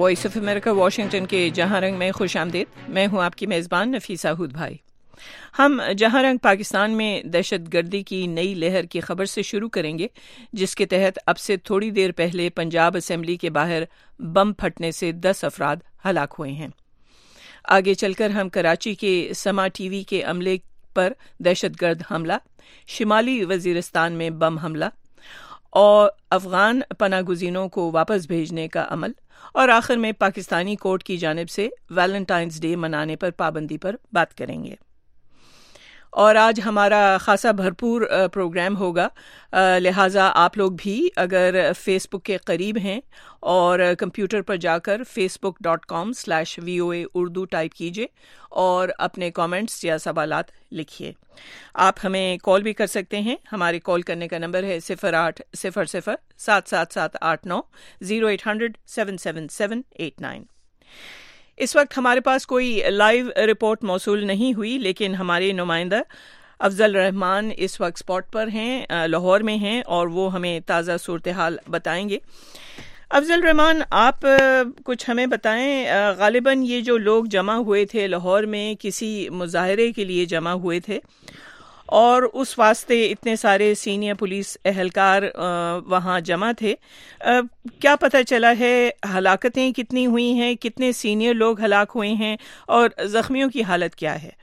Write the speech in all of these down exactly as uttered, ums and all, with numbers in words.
Voice of America Washington کے جہاں رنگ میں خوش آمدید. میں ہوں آپ کی میزبان نفیسہ ہود بھائی. ہم جہاں رنگ پاکستان میں دہشت گردی کی نئی لہر کی خبر سے شروع کریں گے، جس کے تحت اب سے تھوڑی دیر پہلے پنجاب اسمبلی کے باہر بم پھٹنے سے دس افراد ہلاک ہوئے ہیں. آگے چل کر ہم کراچی کے سما ٹی وی کے عملے پر دہشت گرد حملہ، شمالی وزیرستان میں بم حملہ اور افغان پناہ گزینوں کو واپس بھیجنے کا عمل، اور آخر میں پاکستانی کورٹ کی جانب سے ویلنٹائنز ڈے منانے پر پابندی پر بات کریں گے. اور آج ہمارا خاصا بھرپور پروگرام ہوگا، لہٰذا آپ لوگ بھی اگر فیس بک کے قریب ہیں اور کمپیوٹر پر جا کر Facebook dot com slash V O A Urdu type کیجیے اور اپنے کامنٹس یا سوالات لکھیے. آپ ہمیں کال بھی کر سکتے ہیں. ہمارے کال کرنے کا نمبر ہے صفر آٹھ صفر صفر سات سات سات آٹھ نو zero eight hundred seven seven seven eight nine. اس وقت ہمارے پاس کوئی لائیو رپورٹ موصول نہیں ہوئی، لیکن ہمارے نمائندہ افضل رحمان اس وقت اسپاٹ پر ہیں، لاہور میں ہیں، اور وہ ہمیں تازہ صورتحال بتائیں گے. افضل رحمان، آپ کچھ ہمیں بتائیں، غالباً یہ جو لوگ جمع ہوئے تھے لاہور میں کسی مظاہرے کے لیے جمع ہوئے تھے، اور اس واسطے اتنے سارے سینئر پولیس اہلکار وہاں جمع تھے. کیا پتہ چلا ہے ہلاکتیں کتنی ہوئی ہیں، کتنے سینئر لوگ ہلاک ہوئے ہیں، اور زخمیوں کی حالت کیا ہے؟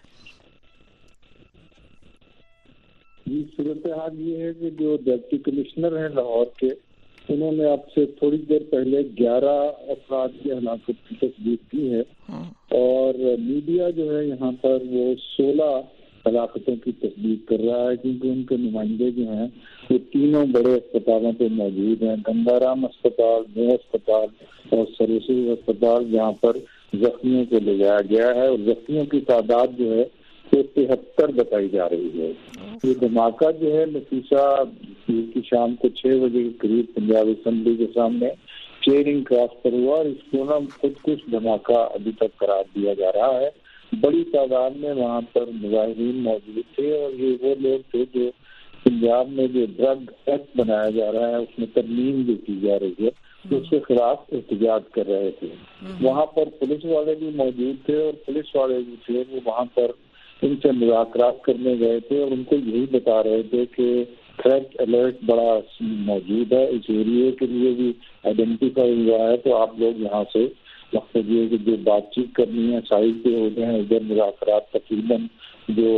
جی، صورتحال یہ ہے کہ جو ڈپٹی کمشنر ہیں لاہور کے، انہوں نے اب سے تھوڑی دیر پہلے گیارہ افراد کی ہلاکت کی تصدیق کی ہے، اور میڈیا جو ہے یہاں پر وہ سولہ ہلاکتوں کی تصدیق کر رہا ہے، کیونکہ ان کے نمائندے جو ہیں وہ تینوں بڑے اسپتالوں پہ موجود ہیں، گنگا رام اسپتال، نو اسپتال اور سروسز اسپتال، جہاں پر زخمیوں کو لے جایا گیا ہے، اور زخمیوں کی تعداد جو ہے وہ تہتر بتائی جا رہی ہے. یہ دھماکہ جو ہے نفیسہ کی شام کو چھ بجے کے قریب پنجاب اسمبلی کے سامنے چیئرنگ کراس پر ہوا، اور اس کو نا خود کش دھماکہ ابھی تک قرار دیا جا رہا ہے. بڑی تعداد میں وہاں پر مظاہرین موجود تھے، اور یہ وہ لوگ تھے جو پنجاب میں جو ڈرگ ایکٹ بنایا جا رہا ہے اس میں ترمیم جو کی جا رہی ہے اس کے خلاف احتجاج کر رہے تھے. وہاں پر پولیس والے بھی موجود تھے، اور پولیس والے بھی تھے وہ وہاں پر ان سے مذاکرات کرنے گئے تھے، اور ان کو یہی بتا رہے تھے کہ تھریٹ الرٹ بڑا موجود ہے، اس ایریے کے لیے بھی آئیڈینٹیفائی ہوا ہے، تو آپ لوگ یہاں سے مقصد یہ کہ جو بات چیت کرنی ہے سائز پہ ہو گئے ہیں. ادھر مذاکرات تقریباً جو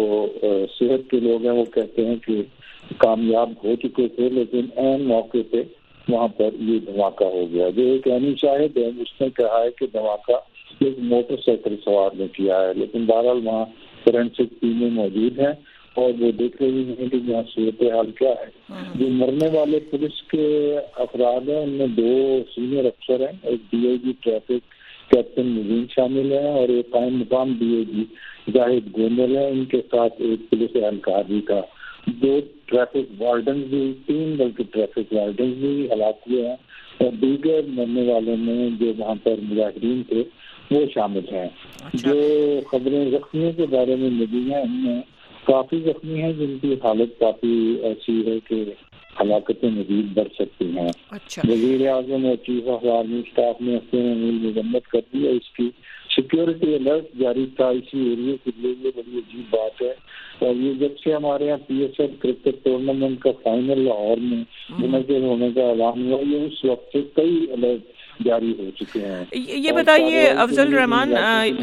صحت کے لوگ ہیں وہ کہتے ہیں کہ کامیاب ہو چکے تھے، لیکن عین موقع پہ وہاں پر یہ دھماکہ ہو گیا. جو ایک عینی شاہد ہے اس نے کہا ہے کہ دھماکہ ایک موٹر سائیکل سوار نے کیا ہے، لیکن بہرحال وہاں فورینسک ٹیمیں موجود ہیں اور وہ دیکھ رہی ہیں کہ یہاں صورتحال کیا ہے. جو مرنے والے پولیس کے افراد ہیں ان میں دو سینئر افسر ہیں، ایک D I G traffic captain Naveen شامل ہیں، اور ایک قائم مقام ڈی اے جی زاہد گوندل ہے، ان کے ساتھ ایک پولیس اہلکار بھی تھا. دو ٹریفک وارڈنز بھی، تین بلکہ ٹریفک وارڈنز بھی ہلاک ہوئے ہیں، اور دیگر مرنے والوں میں جو وہاں پر مظاہرین تھے وہ شامل ہیں. جو خبریں زخمیوں کے بارے میں ملی ہیں ان میں کافی زخمی ہیں جن کی حالت کافی ایسی ہے کہ ہلاکتیں مزید بڑھ سکتی ہیں. وزیر اعظم اور چیف آف آرمی اسٹاف نے اپنے مذمت کر دی ہے. اس کی سیکیورٹی الرٹ جاری تھا اسی ایریے کے لیے، یہ بڑی عجیب بات ہے. اور یہ جب سے ہمارے یہاں P S L cricket tournament کا فائنل لاہور میں منعقد ہونے کا اعلان ہوا، یہ اس وقت سے کئی الرٹ جاری ہو چکے ہیں. یہ بتائیے افضل رحمان،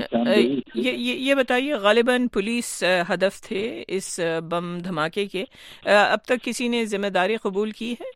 یہ بتائیے غالباً پولیس ہدف تھے اس بم دھماکے کے، اب تک کسی نے ذمہ داری قبول کی ہے؟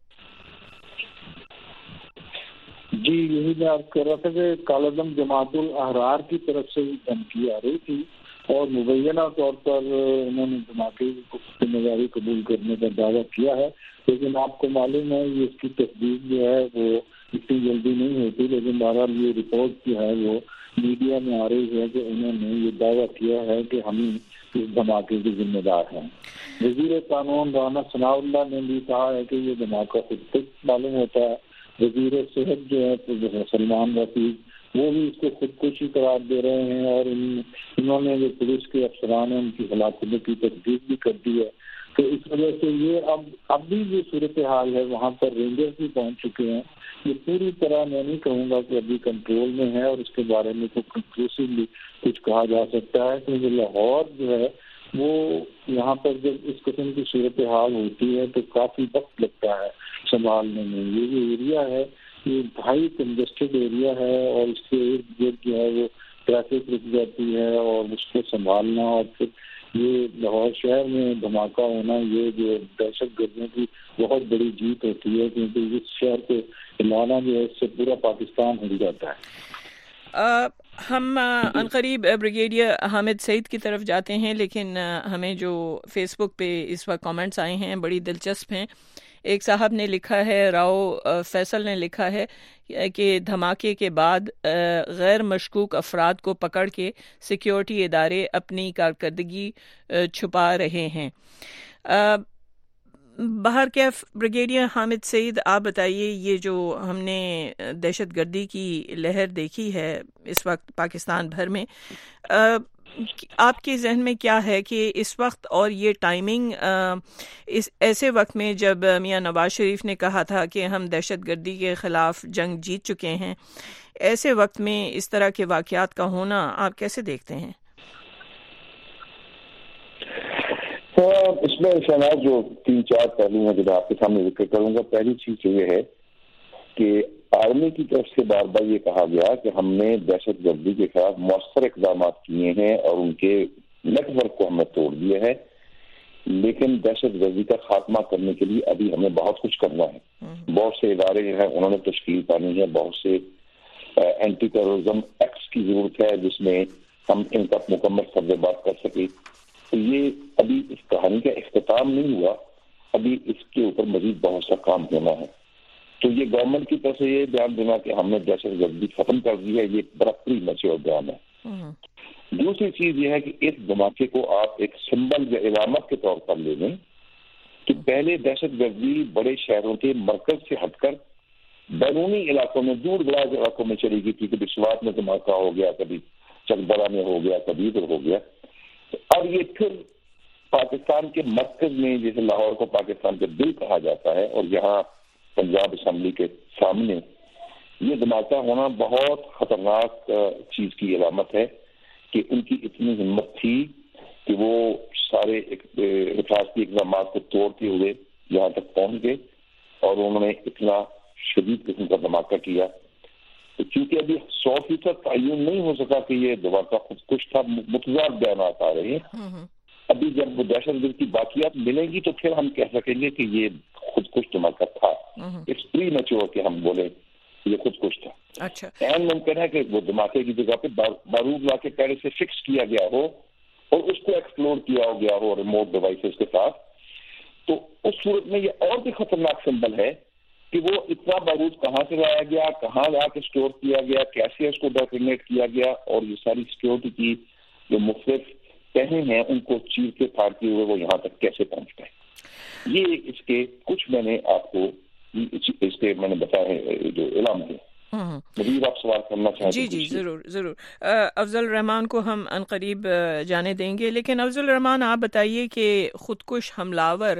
جی، یہی میں آپ کر رہا تھا کہ کالعدم جماعت الاحرار کی طرف سے دھمکی آ رہی تھی، اور مبینہ طور پر انہوں نے دھماکے کی ذمہ داری قبول کرنے کا دعویٰ کیا ہے. لیکن آپ کو معلوم ہے یہ اس کی تصدیق جو ہے وہ اتنی جلدی نہیں ہوتی، لیکن بہرحال یہ رپورٹ جو ہے وہ میڈیا میں آ رہی ہے کہ انہوں نے یہ دعویٰ کیا ہے کہ ہم اس دھماکے کے ذمہ دار ہیں. وزیر قانون رانا ثناء اللہ نے بھی کہا ہے کہ یہ دھماکہ خود تک معلوم ہوتا ہے. وزیر صحت جو ہے سلمان رفیق وہ بھی اس کو خودکشی قرار دے رہے ہیں، اور انہوں نے جو پولیس کے افسران ہیں ان کی ہلاکتوں کی تصدیق بھی کر دی ہے. تو اس وجہ سے یہ اب اب بھی جو صورتحال ہے وہاں پر رینجرز بھی پہنچ چکے ہیں. یہ پوری طرح میں نہیں کہوں گا کہ ابھی کنٹرول میں ہے اور اس کے بارے میں کوئی کنکلوسیولی کچھ کہا جا سکتا ہے, کیونکہ لاہور جو ہے وہ یہاں پر جب اس قسم کی صورتحال ہوتی ہے تو کافی وقت لگتا ہے سنبھالنے میں. یہ جو ایریا ہے یہ انتہائی کنجسٹڈ ایریا ہے اور اس کے ارد گرد جو ہے وہ ٹریفک رک جاتی ہے اور اس کو سنبھالنا, اور پھر یہ لاہور شہر میں دھماکہ ہونا یہ جو دہشت گردوں کی بہت بڑی جیت ہوتی ہے, کیونکہ اس شہر کو ہلانا جو ہے اس سے پورا پاکستان ہل جاتا ہے. آ, ہم عنقریب بریگیڈیئر حامد سعید کی طرف جاتے ہیں, لیکن ہمیں جو فیس بک پہ اس وقت کامنٹس آئے ہیں بڑی دلچسپ ہیں. ایک صاحب نے لکھا ہے, راؤ فیصل نے لکھا ہے کہ دھماکے کے بعد غیر مشکوک افراد کو پکڑ کے سیکیورٹی ادارے اپنی کارکردگی چھپا رہے ہیں. باہر کیف بریگیڈیئر حامد سعید, آپ بتائیے یہ جو ہم نے دہشت گردی کی لہر دیکھی ہے اس وقت پاکستان بھر میں, آپ کے ذہن میں کیا ہے کہ اس وقت اور یہ ٹائمنگ اس ایسے وقت میں جب میاں نواز شریف نے کہا تھا کہ ہم دہشت گردی کے خلاف جنگ جیت چکے ہیں, ایسے وقت میں اس طرح کے واقعات کا ہونا آپ کیسے دیکھتے ہیں؟ اس میں شہناز جو تین چار پہلو ہیں جو آپ کے سامنے ذکر کروں گا. پہلی چیز یہ ہے کہ آرمی کی طرف سے بار بار یہ کہا گیا کہ ہم نے دہشت گردی کے خلاف مؤثر اقدامات کیے ہیں اور ان کے نیٹ ورک کو ہم نے توڑ دیا ہے, لیکن دہشت گردی کا خاتمہ کرنے کے لیے ابھی ہمیں بہت کچھ کرنا ہے. بہت سے ادارے ہیں انہوں نے تشکیل پانی ہے, بہت سے اینٹی ٹیررزم ایکٹس کی ضرورت ہے جس میں ہم ان کا مکمل سربراہ کر سکیں. تو یہ ابھی اس کہانی کا اختتام نہیں ہوا, ابھی اس کے اوپر مزید بہت سا کام ہونا ہے. تو یہ گورنمنٹ کی طرف سے یہ بیان دینا کہ ہم نے دہشت گردی ختم کر دی ہے, یہ بڑا پری میچور بیان ہے. دوسری چیز یہ ہے کہ اس دھماکے کو آپ ایک سمبل یا علامت کے طور پر لے لیں کہ پہلے دہشت گردی بڑے شہروں کے مرکز سے ہٹ کر بیرونی علاقوں میں, دور دراز علاقوں میں چلی گئی تھی. کبھی سوات میں دھماکہ ہو گیا, کبھی چکبرا میں ہو گیا, کبھی ادھر ہو گیا. اب یہ پھر پاکستان کے مرکز میں, جیسے لاہور کو پاکستان کے دل کہا جاتا ہے, اور یہاں پنجاب اسمبلی کے سامنے یہ دھماکہ ہونا بہت خطرناک چیز کی علامت ہے کہ ان کی اتنی ہمت تھی کہ وہ سارے حفاظتی اقدامات کو توڑتے ہوئے یہاں تک پہنچ گئے اور انہوں نے اتنا شدید قسم کا دھماکہ کیا. تو چونکہ ابھی سو فیصد تعین نہیں ہو سکا کہ یہ دھماکہ خود کش تھا, متضاد بیانات آ رہے ہیں. ابھی جب وہ دہشت گرد کی باقیات ملیں گی تو پھر ہم کہہ سکیں گے کہ یہ خود کش دھماکہ تھا. اٹس پری میچور کہ ہم بولیں یہ خود کش تھا. اچھا, این ممکن ہے کہ وہ دھماکے کی جگہ پہ بارود لا کے پہلے سے فکس کیا گیا ہو اور اس کو ایکسپلور کیا ہو گیا ہو ریموٹ ڈیوائسز کے ساتھ. تو اس صورت میں یہ اور بھی خطرناک سمبل ہے کہ وہ اتنا بارود کہاں سے لایا گیا, کہاں لا کے اسٹور کیا گیا, کیسے اس کو ڈیٹونیٹ کیا گیا, اور یہ ساری سیکورٹی کی جو مختلف تہیں ہیں ان کو چیر کے پھاڑتے ہوئے وہ یہاں تک کیسے پہنچ گئے. یہ اس کے کچھ میں نے آپ کو اس کے میں نے بتایا جو اعلان ہے. مزید آپ سوال کرنا چاہیں؟ جی جی ضرور ضرور. افضل الرحمان کو ہم عنقریب جانے دیں گے, لیکن افضل الرحمان آپ بتائیے کہ خودکش حملاور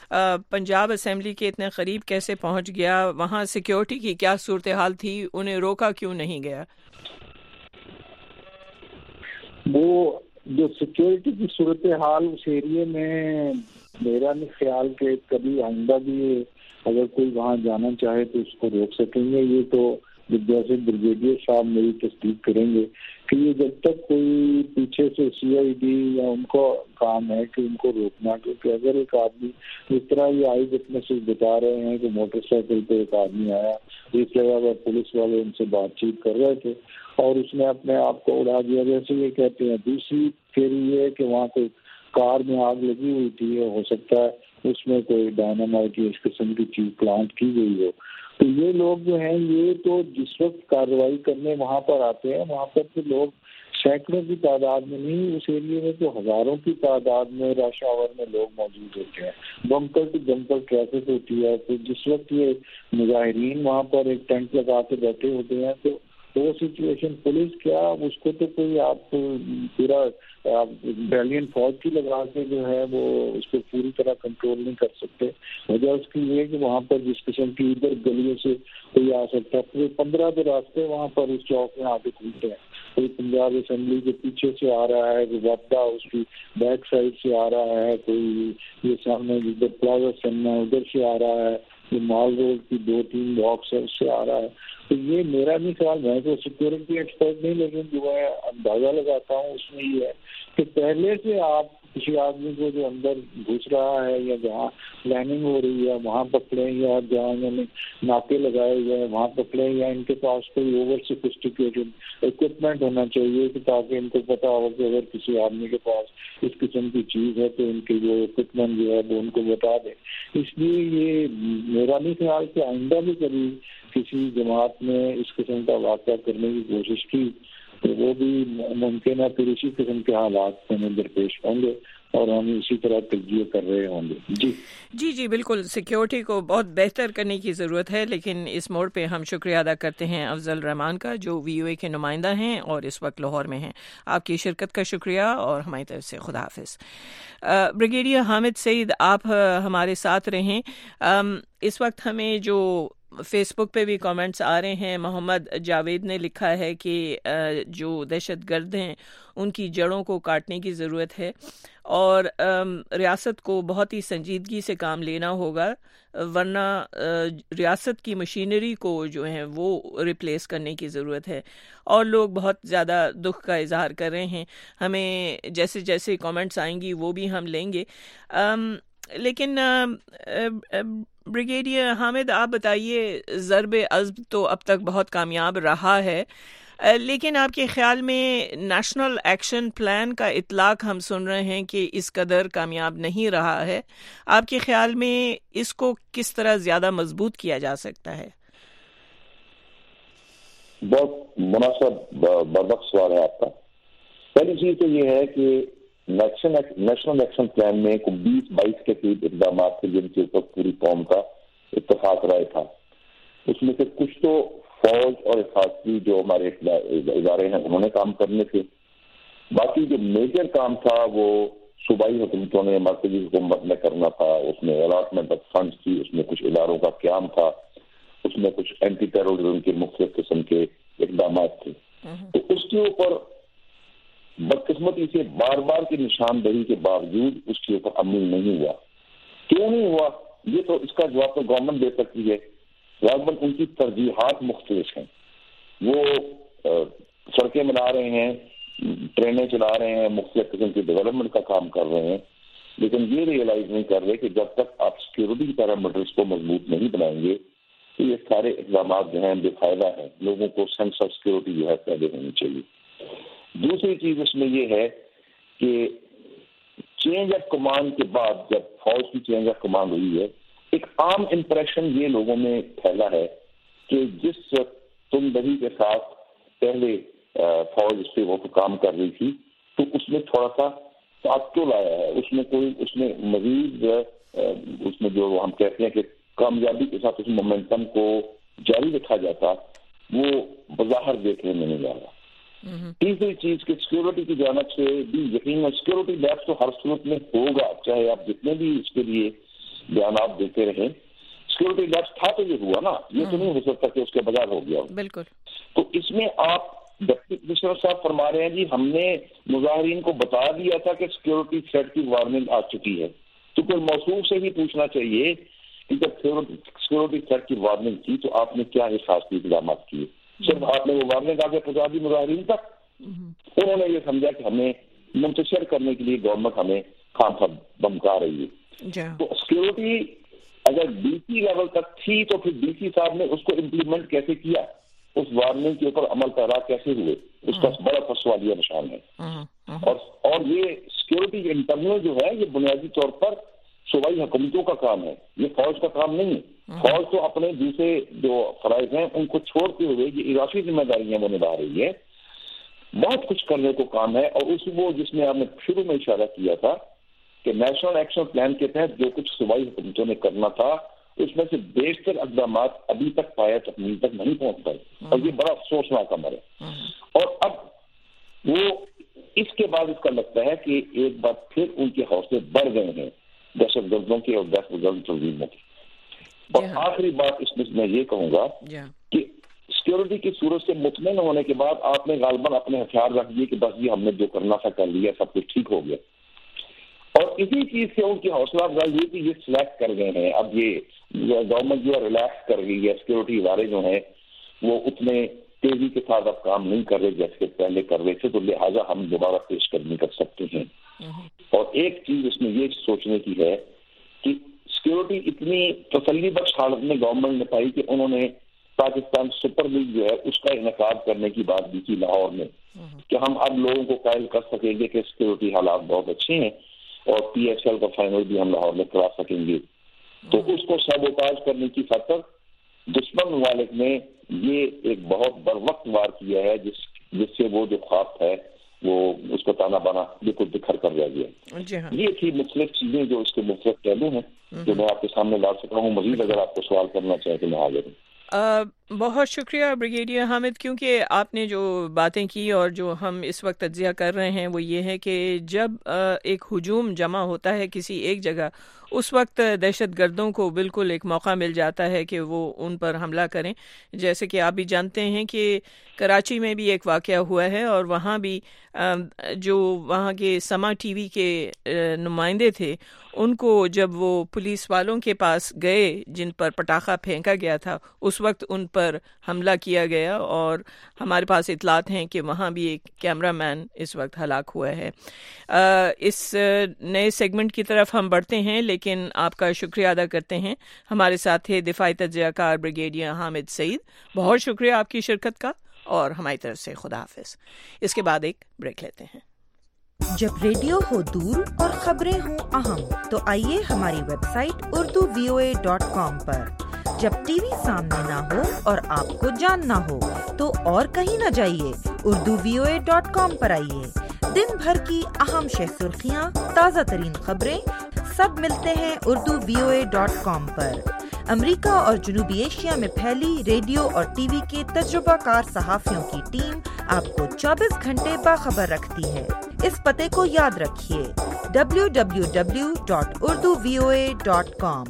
پنجاب اسمبلی کے اتنے قریب کیسے پہنچ گیا, وہاں سیکیورٹی کی کیا صورتحال تھی, انہیں روکا کیوں نہیں گیا؟ وہ جو سیکیورٹی کی صورتحال اس ایریے میں میرا نہیں خیال کہ کبھی آئندہ بھی اگر کوئی وہاں جانا چاہے تو اس کو روک سکیں گے. یہ تو جیسے بریگیڈیئر صاحب میری تصدیق کریں گے کہ یہ جب تک کوئی پیچھے سے سی آئی ڈی یا ان کو کام ہے کہ ان کو روکنا, کیونکہ اگر ایک آدمی اس طرح یہ آئی وٹنسز بتا رہے ہیں کہ موٹر سائیکل پہ ایک آدمی آیا, اس جگہ پر پولیس والے ان سے بات چیت کر رہے تھے اور اس نے اپنے آپ کو اڑا دیا جیسے یہ کہتے ہیں. دوسری پھر یہ ہے کہ وہاں کوئی کار میں آگ لگی ہوئی تھی, ہو سکتا ہے اس میں کوئی ڈائنامائٹ یا اس قسم کی چیز پلانٹ کی گئی ہو. تو یہ لوگ جو ہیں یہ تو جس وقت کارروائی کرنے وہاں پر آتے ہیں وہاں پر تو لوگ سینکڑوں کی تعداد میں نہیں, اس ایریے میں تو ہزاروں کی تعداد میں رش آور میں لوگ موجود ہوتے ہیں. بمپر ٹو بمپر ٹریفک ہوتی ہے. تو جس وقت یہ مظاہرین وہاں پر ایک ٹینٹ لگا کے بیٹھے ہوتے ہیں تو وہ سچویشن پولیس کیا اس کو تو کوئی آپ پورا بیٹالین فوج کی لگا کے جو ہے وہ اس کو پوری طرح کنٹرول نہیں کر سکتے. وجہ اس کی یہ کہ وہاں پر جس قسم کی ادھر گلیوں سے کوئی آ سکتا ہے, پورے پندرہ جو راستے وہاں پر اس چوک میں آگے کھلتے ہیں. کوئی پنجاب اسمبلی کے پیچھے سے آ رہا ہے, کوئی وابدہ اس کی بیک سائڈ سے آ رہا ہے, کوئی یہ سامنے جدھر پلازا سننا ہے ادھر سے آ رہا ہے, یہ مال روڈ کی دو تین باکس ہے اس سے آ رہا ہے. تو یہ میرا نہیں خیال, میں تو سیکورٹی ایکسپرٹ نہیں, لیکن جو میں اندازہ لگاتا ہوں اس میں یہ ہے کہ پہلے سے آپ کسی آدمی کو جو اندر گھس رہا ہے یا جہاں پلاننگ ہو رہی ہے وہاں پکڑیں, یا جہاں انہوں نے ناکے لگائے ہوئے ہیں وہاں پکڑیں, یا ان کے پاس کوئی اوور سوفسٹیکیٹڈ اکوپمنٹ ہونا چاہیے کہ تاکہ ان کو پتا ہو کہ اگر کسی آدمی کے پاس اس قسم کی چیز ہے تو ان کے جو اکوپمنٹ جو ہے وہ ان کو بتا دیں. اس لیے یہ میرا نہیں خیال کہ آئندہ بھی کبھی کسی جماعت نے اس قسم کا واقعہ کرنے کی کوشش کی تو وہ بھی ممکن ہے پھر اسی قسم کے حالات میں درپیش ہوں گے اور ہم اسی طرح تجزیہ کر رہے ہوں گے. جی جی جی بالکل, سیکیورٹی کو بہت بہتر کرنے کی ضرورت ہے, لیکن اس موڑ پہ ہم شکریہ ادا کرتے ہیں افضل رحمان کا جو وی او اے کے نمائندہ ہیں اور اس وقت لاہور میں ہیں. آپ کی شرکت کا شکریہ اور ہماری طرف سے خدا حافظ. بریگیڈیئر حامد سعید, آپ ہمارے ساتھ رہیں. اس وقت ہمیں جو فیس بک پہ بھی کامنٹس آ رہے ہیں, محمد جاوید نے لکھا ہے کہ جو دہشت گرد ہیں ان کی جڑوں کو کاٹنے کی ضرورت ہے اور ریاست کو بہت ہی سنجیدگی سے کام لینا ہوگا, ورنہ ریاست کی مشینری کو جو ہے وہ ریپلیس کرنے کی ضرورت ہے. اور لوگ بہت زیادہ دکھ کا اظہار کر رہے ہیں. ہمیں جیسے جیسے کامنٹس آئیں گی وہ بھی ہم لیں گے. لیکن بریگیڈیئر حامد, آپ بتائیے, ضرب عزم تو اب تک بہت کامیاب رہا ہے, لیکن آپ کے خیال میں نیشنل ایکشن پلان کا اطلاق ہم سن رہے ہیں کہ اس قدر کامیاب نہیں رہا ہے. آپ کے خیال میں اس کو کس طرح زیادہ مضبوط کیا جا سکتا ہے؟ بہت مناسب بربخ سوال ہے آپ کا. پہلی چیز تو یہ ہے کہ نیشنل ایکشن پلان میں کوئی بیس بائیس کے قریب اقدامات تھے جن کے اوپر پوری قوم کا اتفاق رائے تھا. اس میں سے کچھ تو فوج اور حفاظتی جو ہمارے ادارے ہیں انہوں نے کام کرنے تھے. باقی جو میجر کام تھا وہ صوبائی حکومتوں نے, مرکزی حکومت نے کرنا تھا. اس میں الاٹمنٹ آف فنڈس تھی, اس میں کچھ اداروں کا قیام تھا, اس میں کچھ اینٹی ٹیررزم کے مختلف قسم کے اقدامات تھے. تو اس کے اوپر بدقسمتی سے بار بار کی نشاندہی کے باوجود اس کے اوپر عمل نہیں ہوا. کیوں نہیں ہوا یہ تو اس کا جواب تو گورنمنٹ دے سکتی ہے. گورنمنٹ ان کی ترجیحات مختلف ہیں. وہ سڑکیں بنا رہے ہیں, ٹرینیں چلا رہے ہیں, مختلف قسم کی ڈیولپمنٹ کا کام کر رہے ہیں, لیکن یہ ریئلائز نہیں کر رہے کہ جب تک آپ سیکورٹی پیرامیٹرز کو مضبوط نہیں بنائیں گے تو یہ سارے اقدامات جو ہیں بے فائدہ ہیں. لوگوں کو سینس آف سیکورٹی جو ہے پیدا ہونی چاہیے. دوسری چیز اس میں یہ ہے کہ چینج آف کمانڈ کے بعد جب فوج کی چینج آف کمانڈ ہوئی ہے, ایک عام امپریشن یہ لوگوں میں پھیلا ہے کہ جس تم دہی کے ساتھ پہلے فوج اس پہ وہ کام کر رہی تھی تو اس میں تھوڑا سا تعطل آیا ہے. اس میں کوئی اس میں مزید اس میں جو ہم کہتے ہیں کہ کامیابی کے ساتھ اس مومنٹم کو جاری رکھا جاتا وہ بظاہر دیکھنے میں نہیں آ رہا. تیسری چیز کہ سیکورٹی کی جانب سے بھی یقین سیکورٹی لیبس تو ہر صورت میں ہوگا, چاہے آپ جتنے بھی اس کے لیے بیانات دیتے رہیں. سیکورٹی لیبس تھا تو یہ ہوا نا, یہ تو نہیں ہو سکتا کہ اس کے بغیر ہو گیا. بالکل. تو اس میں آپ ڈپٹی کمشنر صاحب فرما رہے ہیں جی ہم نے مظاہرین کو بتا دیا تھا کہ سیکورٹی تھریٹ کی وارننگ آ چکی ہے. تو کوئی موصوف سے بھی پوچھنا چاہیے کہ جب سیکورٹی تھریٹ کی وارننگ تھی تو آپ نے کیا حفاظتی اقدامات کیے. صرف آپ نے وہ وارننگ آگے پہنچا دی مظاہرین تک. انہوں نے یہ سمجھا کہ ہمیں منتشر کرنے کے لیے گورنمنٹ ہمیں خام خام بمکا رہی ہے. تو سیکورٹی اگر ڈی سی لیول تک تھی تو پھر ڈی سی صاحب نے اس کو امپلیمنٹ کیسے کیا, اس وارننگ کے اوپر عمل پیرا کیسے ہوئے, اس کا بڑا سوالیہ نشان ہے. اور اور یہ سیکورٹی انٹرنل جو ہے یہ بنیادی طور پر صوبائی حکومتوں کا کام ہے, یہ فوج کا کام نہیں ہے. فوج تو اپنے دوسرے جو فرائض ہیں ان کو چھوڑتے ہوئے یہ اضافی ذمہ داریاں وہ نبھا رہی ہے. بہت کچھ کرنے کو کام ہے. اور اس وہ جس میں آپ نے شروع میں اشارہ کیا تھا کہ نیشنل ایکشن پلان کے تحت جو کچھ صوبائی حکومتوں نے کرنا تھا اس میں سے بیشتر اقدامات ابھی تک پایا تکمیل تک نہیں پہنچ پائے، اور یہ بڑا افسوسناک امر ہے۔ اور اب وہ اس کے بعد اس کا لگتا ہے کہ ایک بار پھر ان کے حوصلے بڑھ گئے ہیں دہشت گردوں کے اور دہشت گرد تنظیموں کی۔ اور آخری بات اس میں میں یہ کہوں گا کہ سیکورٹی کی صورت سے مطمئن ہونے کے بعد آپ نے غالباً اپنے ہتھیار رکھ دیے کہ بس یہ ہم نے جو کرنا تھا کر لیا، سب کچھ ٹھیک ہو گیا، اور اسی چیز سے ان کی حوصلہ افزائی ہوئی کہ یہ سلیکٹ کر گئے ہیں۔ اب یہ گورنمنٹ جو ہے ریلیکس کر گئی ہے، سیکورٹی ادارے جو ہیں وہ اتنے تیزی کے ساتھ اب کام نہیں کر رہے جیسے پہلے کر رہے تھے، تو لہٰذا ہم دوبارہ پیش قدمی کر سکتے ہیں۔ اور ایک چیز اس میں یہ سوچنے کی ہے کہ سیکورٹی اتنی تسلی بخش حالت میں گورنمنٹ نے پائی کہ انہوں نے پاکستان سپر لیگ جو ہے اس کا انعقاد کرنے کی بات بھی کی لاہور میں، کہ ہم اب لوگوں کو قائل کر سکیں گے کہ سیکورٹی حالات بہت اچھے ہیں، اور پی ایس ایل کا فائنل بھی ہم لاہور میں کرا سکیں گے۔ تو اس کو سیبوتاژ کرنے کی خاطر دشمن ممالک نے یہ ایک بہت بر وقت وار کیا ہے، جس جس سے وہ جو خواب ہے وہ اس کو تانا بانا بالکل بکھر کر رہ گیا۔ یہ تھی مختلف چیزیں جو اس کے مختلف پہلو ہیں جو میں آپ کے سامنے لا سکتا ہوں۔ مزید اگر آپ کو سوال کرنا چاہیں تو میں حاضر ہوں۔ آ, بہت شکریہ بریگیڈیئر حامد، کیونکہ آپ نے جو باتیں کی اور جو ہم اس وقت تجزیہ کر رہے ہیں وہ یہ ہے کہ جب آ, ایک ہجوم جمع ہوتا ہے کسی ایک جگہ، اس وقت دہشت گردوں کو بالکل ایک موقع مل جاتا ہے کہ وہ ان پر حملہ کریں۔ جیسے کہ آپ بھی جانتے ہیں کہ کراچی میں بھی ایک واقعہ ہوا ہے، اور وہاں بھی جو وہاں کے سما ٹی وی کے نمائندے تھے ان کو جب وہ پولیس والوں کے پاس گئے جن پر پٹاخہ پھینکا گیا تھا، اس وقت ان پر حملہ کیا گیا، اور ہمارے پاس اطلاعات ہیں کہ وہاں بھی ایک کیمرہ مین اس وقت ہلاک ہوا ہے۔ اس نئے سیگمنٹ کی طرف ہم بڑھتے ہیں، لیکن آپ کا شکریہ ادا کرتے ہیں۔ ہمارے ساتھ ہے دفاعی تجزیہ کار بریگیڈیئر حامد سعید، بہت شکریہ آپ کی شرکت کا، اور ہماری طرف سے خدا حافظ۔ اس کے بعد ایک بریک لیتے ہیں۔ جب ریڈیو ہو دور اور خبریں ہوں اہم تو آئیے ہماری website Urdu V O A dot com پر۔ جب ٹی وی سامنے نہ ہو اور آپ کو جاننا ہو تو اور کہیں نہ جائیے، Urdu V O A dot com پر آئیے۔ دن بھر کی اہم شہ سرخیاں، تازہ ترین خبریں سب ملتے ہیں Urdu V O A dot com پر۔ امریکہ اور جنوبی ایشیا میں پھیلی ریڈیو اور ٹی وی کے تجربہ کار صحافیوں کی ٹیم آپ کو چوبیس گھنٹے باخبر رکھتی ہے۔ اس پتے کو یاد رکھیے، W W W dot Urdu V O A dot com.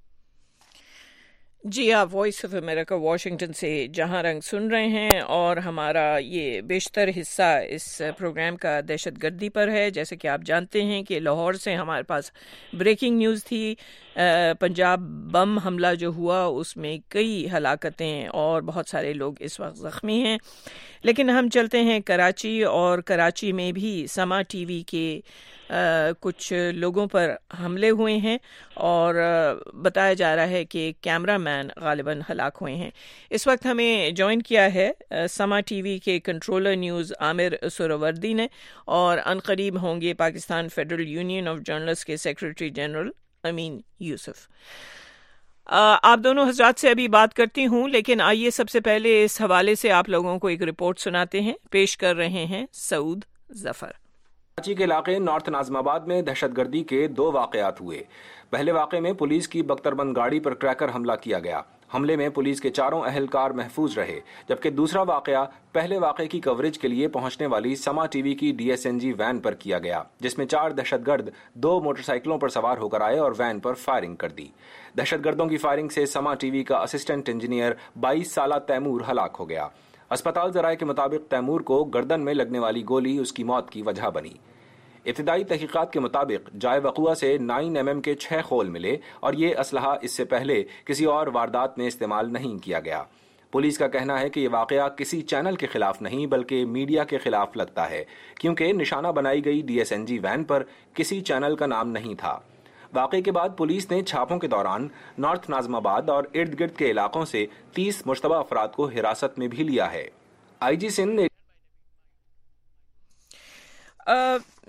جی، آپ وائس آف امریکہ واشنگٹن سے جہاں رنگ سن رہے ہیں، اور ہمارا یہ بیشتر حصہ اس پروگرام کا دہشت گردی پر ہے۔ جیسے کہ آپ جانتے ہیں کہ لاہور سے ہمارے پاس بریکنگ نیوز تھی، پنجاب بم حملہ جو ہوا اس میں کئی ہلاکتیں اور بہت سارے لوگ اس وقت زخمی ہیں۔ لیکن ہم چلتے ہیں کراچی، اور کراچی میں بھی سما ٹی وی کے کچھ لوگوں پر حملے ہوئے ہیں، اور بتایا جا رہا ہے کہ کیمرہ مین غالباً ہلاک ہوئے ہیں۔ اس وقت ہمیں جوائن کیا ہے سما ٹی وی کے کنٹرولر نیوز عامر سہروردی نے، اور عنقریب ہوں گے Pakistan federal union of journalist کے سیکرٹری جنرل امین یوسف۔ آپ دونوں حضرات سے ابھی بات کرتی ہوں، لیکن آئیے سب سے پہلے اس حوالے سے آپ لوگوں کو ایک رپورٹ سناتے ہیں۔ پیش کر رہے ہیں سعود ظفر۔ کراچی کے علاقے نارتھ ناظم آباد میں دہشت گردی کے دو واقعات ہوئے۔ پہلے واقعے میں پولیس کی بختربند گاڑی پر کریکر حملہ کیا گیا۔ حملے میں پولیس کے چاروں اہلکار محفوظ رہے، جبکہ دوسرا واقعہ پہلے واقعے کی کوریج کے لیے پہنچنے والی سما ٹی وی کی D S N G van پر کیا گیا، جس میں چار دہشت گرد دو موٹر سائیکلوں پر سوار ہو کر آئے اور وین پر فائرنگ کر دی۔ دہشت گردوں کی فائرنگ سے سما ٹی وی کا اسسٹنٹ انجینئر بائیس سالہ تیمور ہلاک ہو گیا۔ اسپتال ذرائع کے مطابق تیمور کو گردن میں لگنے والی گولی اس کی موت کی وجہ بنی۔ ابتدائی تحقیقات کے مطابق جائے وقوع سے نائن ایم ایم کے چھ خول ملے، اور یہ اسلحہ اس سے پہلے کسی اور واردات میں استعمال نہیں کیا گیا۔ پولیس کا کہنا ہے کہ یہ واقعہ کسی چینل کے خلاف نہیں بلکہ میڈیا کے خلاف لگتا ہے، کیونکہ نشانہ بنائی گئی D S N G van پر کسی چینل کا نام نہیں تھا۔ واقعے کے بعد پولیس نے چھاپوں کے دوران نارتھ ناظم آباد اور ارد گرد کے علاقوں سے تیس مشتبہ افراد کو حراست میں بھی لیا ہے۔ آئی جی سندھ نے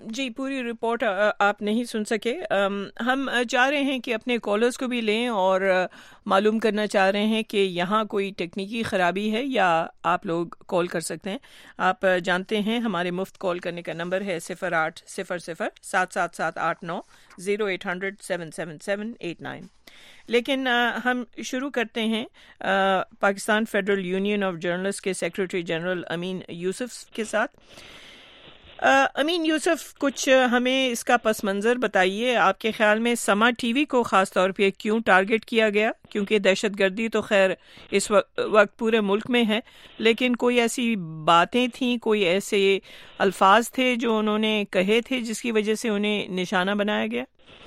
جی پوری رپورٹ آپ نہیں سن سکے. ہم چاہ رہے ہیں کہ اپنے کالرز کو بھی لیں اور معلوم کرنا چاہ رہے ہیں کہ یہاں کوئی ٹیکنیکی خرابی ہے یا آپ لوگ کال کر سکتے ہیں. آپ جانتے ہیں ہمارے مفت کال کرنے کا نمبر ہے صفر آٹھ صفر صفر سات سات سات آٹھ نو zero eight hundred seven seven seven eight nine. لیکن ہم شروع کرتے ہیں Pakistan federal union of journalist کے سیکرٹری جنرل امین یوسف کے ساتھ. امین یوسف, کچھ ہمیں اس کا پس منظر بتائیے. آپ کے خیال میں سما ٹی وی کو خاص طور پہ کیوں ٹارگٹ کیا گیا؟ کیونکہ دہشت گردی تو خیر اس وقت پورے ملک میں ہے, لیکن کوئی ایسی باتیں تھیں, کوئی ایسے الفاظ تھے جو انہوں نے کہے تھے جس کی وجہ سے انہیں نشانہ بنایا گیا؟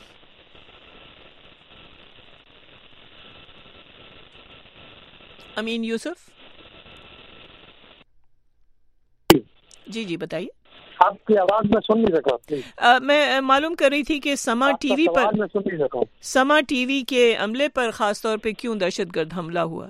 امین یوسف جی جی بتائیے. آپ کی آواز میں سن نہیں سکا. میں معلوم کر رہی تھی کہ سما ٹی وی پر میں سن نہیں سکا سما ٹی وی کے عملے پر خاص طور پہ کیوں دہشت گرد حملہ ہوا؟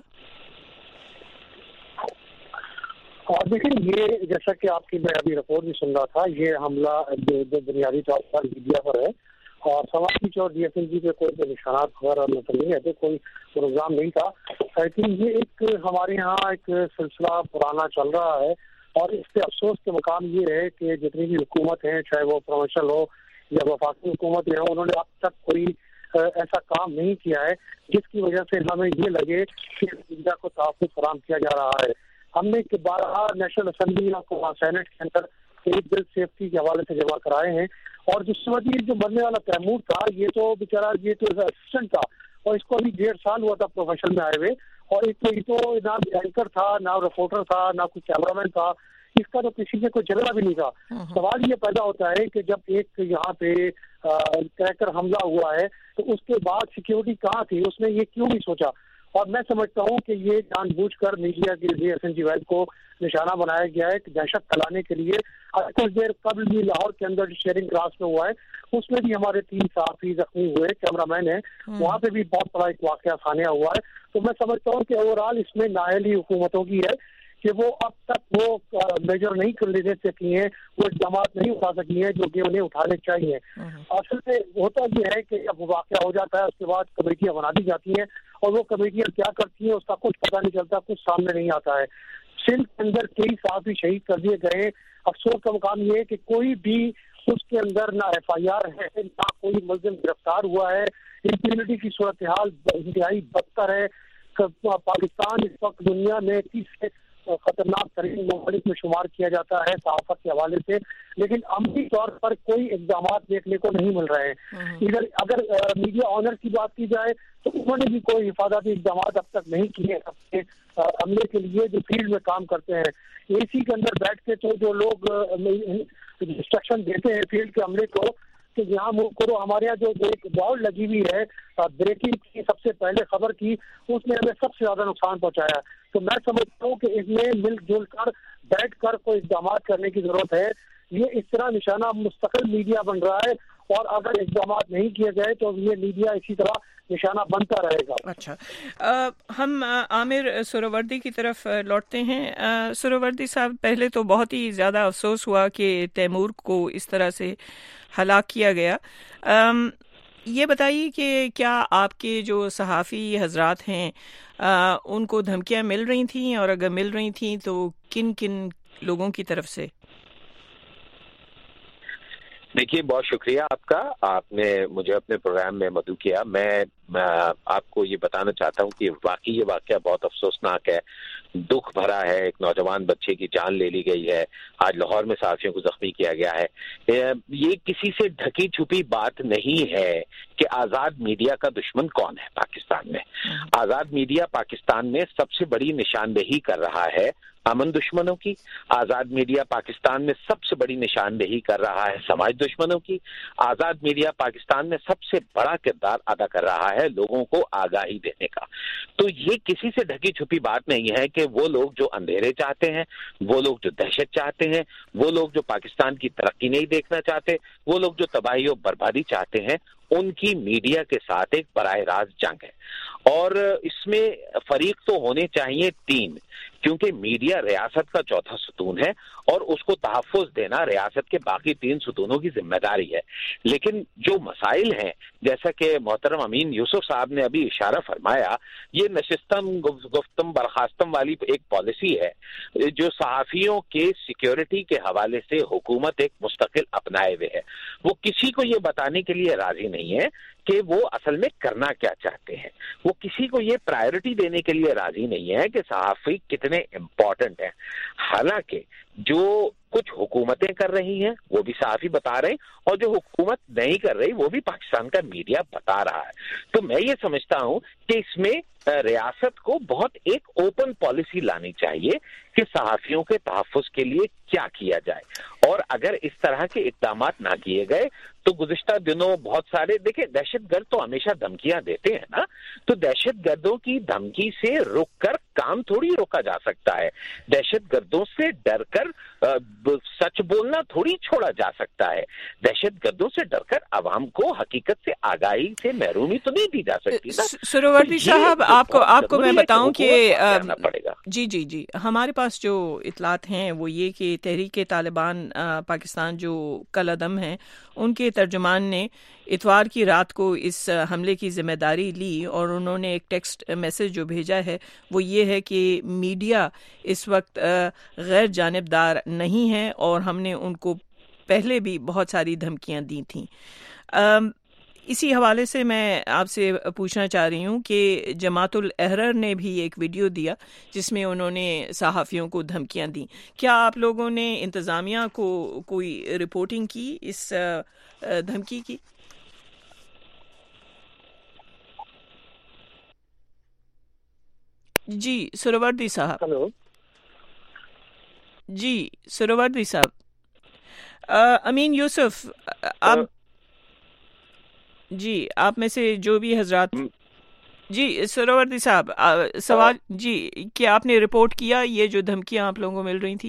اور دیکھیں, یہ جیسا کہ آپ کی میں ابھی رپورٹ بھی سن رہا تھا, یہ حملہ بنیادی طور پر میڈیا پر ہے اور سما ٹی اور ڈی ایس این جی پہ کوئی نشانات وغیرہ نہیں رہتے, کوئی پروگرام نہیں تھا. لیکن یہ ایک ہمارے یہاں ایک سلسلہ پرانا چل رہا ہے اور اس پہ افسوس کے مقام یہ ہے کہ جتنی بھی حکومت ہیں, چاہے وہ پروونشل ہو یا وفاقی حکومت ہو, انہوں نے اب تک کوئی ایسا کام نہیں کیا ہے جس کی وجہ سے ہمیں یہ لگے کہ میڈیا کو تحفظ فراہم کیا جا رہا ہے. ہم نے بارہ نیشنل اسمبلی کو سینٹ کے اندر ایک بل سیفٹی کے حوالے سے جمع کرائے ہیں, اور جس وقت یہ جو مرنے والا تیمور تھا, یہ تو بیچارہ یہ تو اسسٹنٹ تھا اور اس کو ابھی ڈیڑھ سال ہوا تھا پروفیشن میں آئے ہوئے, اور ایک تو یہ تو نہ اینکر تھا, نہ رپورٹر تھا, نہ کوئی کیمرہ مین تھا, اس کا تو کسی سے کوئی جھگڑا بھی نہیں تھا. سوال یہ پیدا ہوتا ہے کہ جب ایک یہاں پہ کریکر حملہ ہوا ہے تو اس کے بعد سیکیورٹی کہاں تھی, اس نے یہ کیوں نہیں سوچا؟ اور میں سمجھتا ہوں کہ یہ جان بوجھ کر میڈیا کے ڈی ایس این جی ویل کو نشانہ بنایا گیا ہے دہشت پھیلانے کے لیے. کچھ دیر قبل بھی لاہور کے اندر جو شیئرنگ کراس میں ہوا ہے, اس میں بھی ہمارے تین صحافی زخمی ہوئے, کیمرہ مین ہیں, وہاں پہ بھی بہت بڑا ایک واقعہ سامنے ہوا ہے. تو میں سمجھتا ہوں کہ اوور آل اس میں نااہلی حکومتوں کی ہے کہ وہ اب تک وہ میجر نہیں کر لینے سکی ہیں, وہ اقدامات نہیں اٹھا سکی ہیں جو کہ انہیں اٹھانے چاہیے. اصل میں ہوتا یہ ہے کہ جب واقعہ ہو جاتا ہے اس کے بعد کمیٹیاں بنا دی جاتی ہیں, اور وہ کمیٹیاں کیا کرتی ہیں اس کا کچھ پتہ نہیں چلتا, کچھ سامنے نہیں آتا ہے. سندھ کے اندر کئی صحافی شہید کر دیے گئے. افسوس کا مقام یہ ہے کہ کوئی بھی اس کے اندر نہ ایف آئی آر ہے, نہ کوئی ملزم گرفتار ہوا ہے. امپیونٹی کی صورتحال انتہائی بدتر ہے. پاکستان اس وقت دنیا میں تیسرے خطرناک ترین ممالک میں شمار کیا جاتا ہے صحافت کے حوالے سے, لیکن عملی طور پر کوئی اقدامات دیکھنے کو نہیں مل رہے ہیں. ادھر اگر میڈیا آنر کی بات کی جائے تو انہوں نے بھی کوئی حفاظتی اقدامات اب تک نہیں کیے اپنے عملے کے لیے جو فیلڈ میں کام کرتے ہیں. اے سی کے اندر بیٹھ کے تو جو لوگ انسٹرکشن دیتے ہیں فیلڈ کے عملے کو کہ یہاں موو کرو, ہمارے یہاں جو ایک باؤل لگی ہوئی ہے بریکنگ کی سب سے پہلے خبر کی, اس نے ہمیں سب سے زیادہ نقصان پہنچایا. تو میں سمجھتا ہوں کہ اس میں مل جل کر بیٹھ کر کوئی اقدامات کرنے کی ضرورت ہے. یہ اس طرح نشانہ مستقل میڈیا بن رہا ہے, اور اگر اقدامات نہیں کیے گئے تو یہ میڈیا اسی طرح نشانہ بنتا رہے گا. اچھا, ہم عامر سہروردی کی طرف لوٹتے ہیں. سہروردی صاحب, پہلے تو بہت ہی زیادہ افسوس ہوا کہ تیمور کو اس طرح سے ہلاک کیا گیا. یہ بتائیے کہ کیا آپ کے جو صحافی حضرات ہیں ان کو دھمکیاں مل رہی تھیں, اور اگر مل رہی تھیں تو کن کن لوگوں کی طرف سے؟ دیکھیے, بہت شکریہ آپ کا, آپ نے مجھے اپنے پروگرام میں مدعو کیا. میں آپ کو یہ بتانا چاہتا ہوں کہ واقعی یہ واقعہ بہت افسوسناک ہے, دکھ بھرا ہے. ایک نوجوان بچے کی جان لے لی گئی ہے, آج لاہور میں صحافیوں کو زخمی کیا گیا ہے. یہ کسی سے ڈھکی چھپی بات نہیں ہے کہ آزاد میڈیا کا دشمن کون ہے پاکستان میں. آزاد میڈیا پاکستان میں سب سے بڑی نشاندہی کر رہا ہے امن دشمنوں کی. آزاد میڈیا پاکستان میں سب سے بڑی نشاندہی کر رہا ہے سماج دشمنوں کی. آزاد میڈیا پاکستان میں سب سے بڑا کردار ادا کر رہا ہے لوگوں کو آگاہی دینے کا. تو یہ کسی سے ڈھکی چھپی بات نہیں ہے کہ وہ لوگ جو اندھیرے چاہتے ہیں, وہ لوگ جو دہشت چاہتے ہیں, وہ لوگ جو پاکستان کی ترقی نہیں دیکھنا چاہتے, وہ لوگ جو تباہی و بربادی چاہتے ہیں, ان کی میڈیا کے ساتھ ایک براہ راست جنگ ہے. اور اس میں فریق تو ہونے چاہیے تین, کیونکہ میڈیا ریاست کا چوتھا ستون ہے اور اس کو تحفظ دینا ریاست کے باقی تین ستونوں کی ذمہ داری ہے. لیکن جو مسائل ہیں جیسا کہ محترم امین یوسف صاحب نے ابھی اشارہ فرمایا, یہ نشستم گفتم برخاستم والی ایک پالیسی ہے جو صحافیوں کے سیکیورٹی کے حوالے سے حکومت ایک مستقل اپنائے ہوئے ہے. وہ کسی کو یہ بتانے کے لیے راضی نہیں ہے کہ وہ اصل میں کرنا کیا چاہتے ہیں. وہ کسی کو یہ پرائیورٹی دینے کے لیے راضی نہیں ہے کہ صحافی کتنے امپورٹنٹ ہیں. حالانکہ جو کچھ حکومتیں کر رہی ہیں وہ بھی صحافی بتا رہے ہیں, اور جو حکومت نہیں کر رہی وہ بھی پاکستان کا میڈیا بتا رہا ہے. تو میں یہ سمجھتا ہوں کہ اس میں ریاست کو بہت ایک اوپن پالیسی لانی چاہیے کہ صحافیوں کے تحفظ کے لیے کیا کیا جائے. اور اگر اس طرح کے اقدامات نہ کیے گئے تو گزشتہ دنوں بہت سارے, دیکھیں دہشت گرد تو ہمیشہ دھمکیاں دیتے ہیں نا, تو دہشت گردوں کی دھمکی سے رک کر کام تھوڑی روکا جا سکتا ہے. دہشت گردوں سے ڈر کر سچ بولنا تھوڑی چھوڑا جا سکتا ہے. دہشت گردوں سے ڈر کر عوام کو حقیقت سے آگاہی سے محرومی تو نہیں دی جا سکتی نا. سروردی صاحب, آپ کو آپ کو میں بتاؤں کہ جی جی جی ہمارے پاس جو اطلاعات ہیں وہ یہ کہ تحریک طالبان پاکستان جو کل عدم ہیں ان کے ترجمان نے اتوار کی رات کو اس حملے کی ذمہ داری لی, اور انہوں نے ایک ٹیکسٹ میسج جو بھیجا ہے وہ یہ ہے کہ میڈیا اس وقت غیر جانبدار نہیں ہے اور ہم نے ان کو پہلے بھی بہت ساری دھمکیاں دی تھیں. اسی حوالے سے میں آپ سے پوچھنا چاہ رہی ہوں کہ جماعت الاحرار نے بھی ایک ویڈیو دیا جس میں انہوں نے صحافیوں کو دھمکیاں دیں. کیا آپ لوگوں نے انتظامیہ کو کوئی رپورٹنگ کی اس دھمکی کی؟ جی سروردی صاحب. ہلو جی سروردی صاحب. امین یوسف, آپ جی آپ میں سے جو بھی حضرات, جی سروردی صاحب سوال, جی کیا آپ نے رپورٹ کیا یہ جو دھمکیاں آپ لوگوں کو مل رہی تھی؟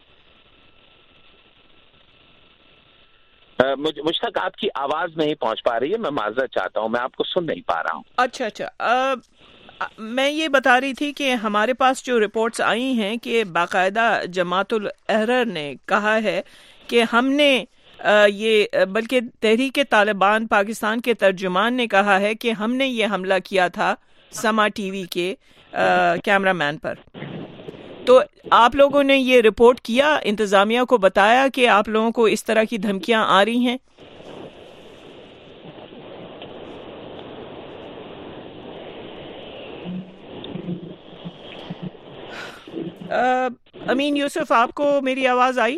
مجھ تک آپ کی آواز نہیں پہنچ پا رہی ہے, میں معذرت چاہتا ہوں, میں آپ کو سن نہیں پا رہا ہوں. اچھا اچھا میں یہ بتا رہی تھی کہ ہمارے پاس جو رپورٹس آئی ہیں کہ باقاعدہ جماعت الاحرار نے کہا ہے کہ ہم نے یہ, بلکہ تحریک طالبان پاکستان کے ترجمان نے کہا ہے کہ ہم نے یہ حملہ کیا تھا سما ٹی وی کے کیمرہ مین پر. تو آپ لوگوں نے یہ رپورٹ کیا, انتظامیہ کو بتایا کہ آپ لوگوں کو اس طرح کی دھمکیاں آ رہی ہیں؟ امین یوسف, آپ کو میری آواز آئی؟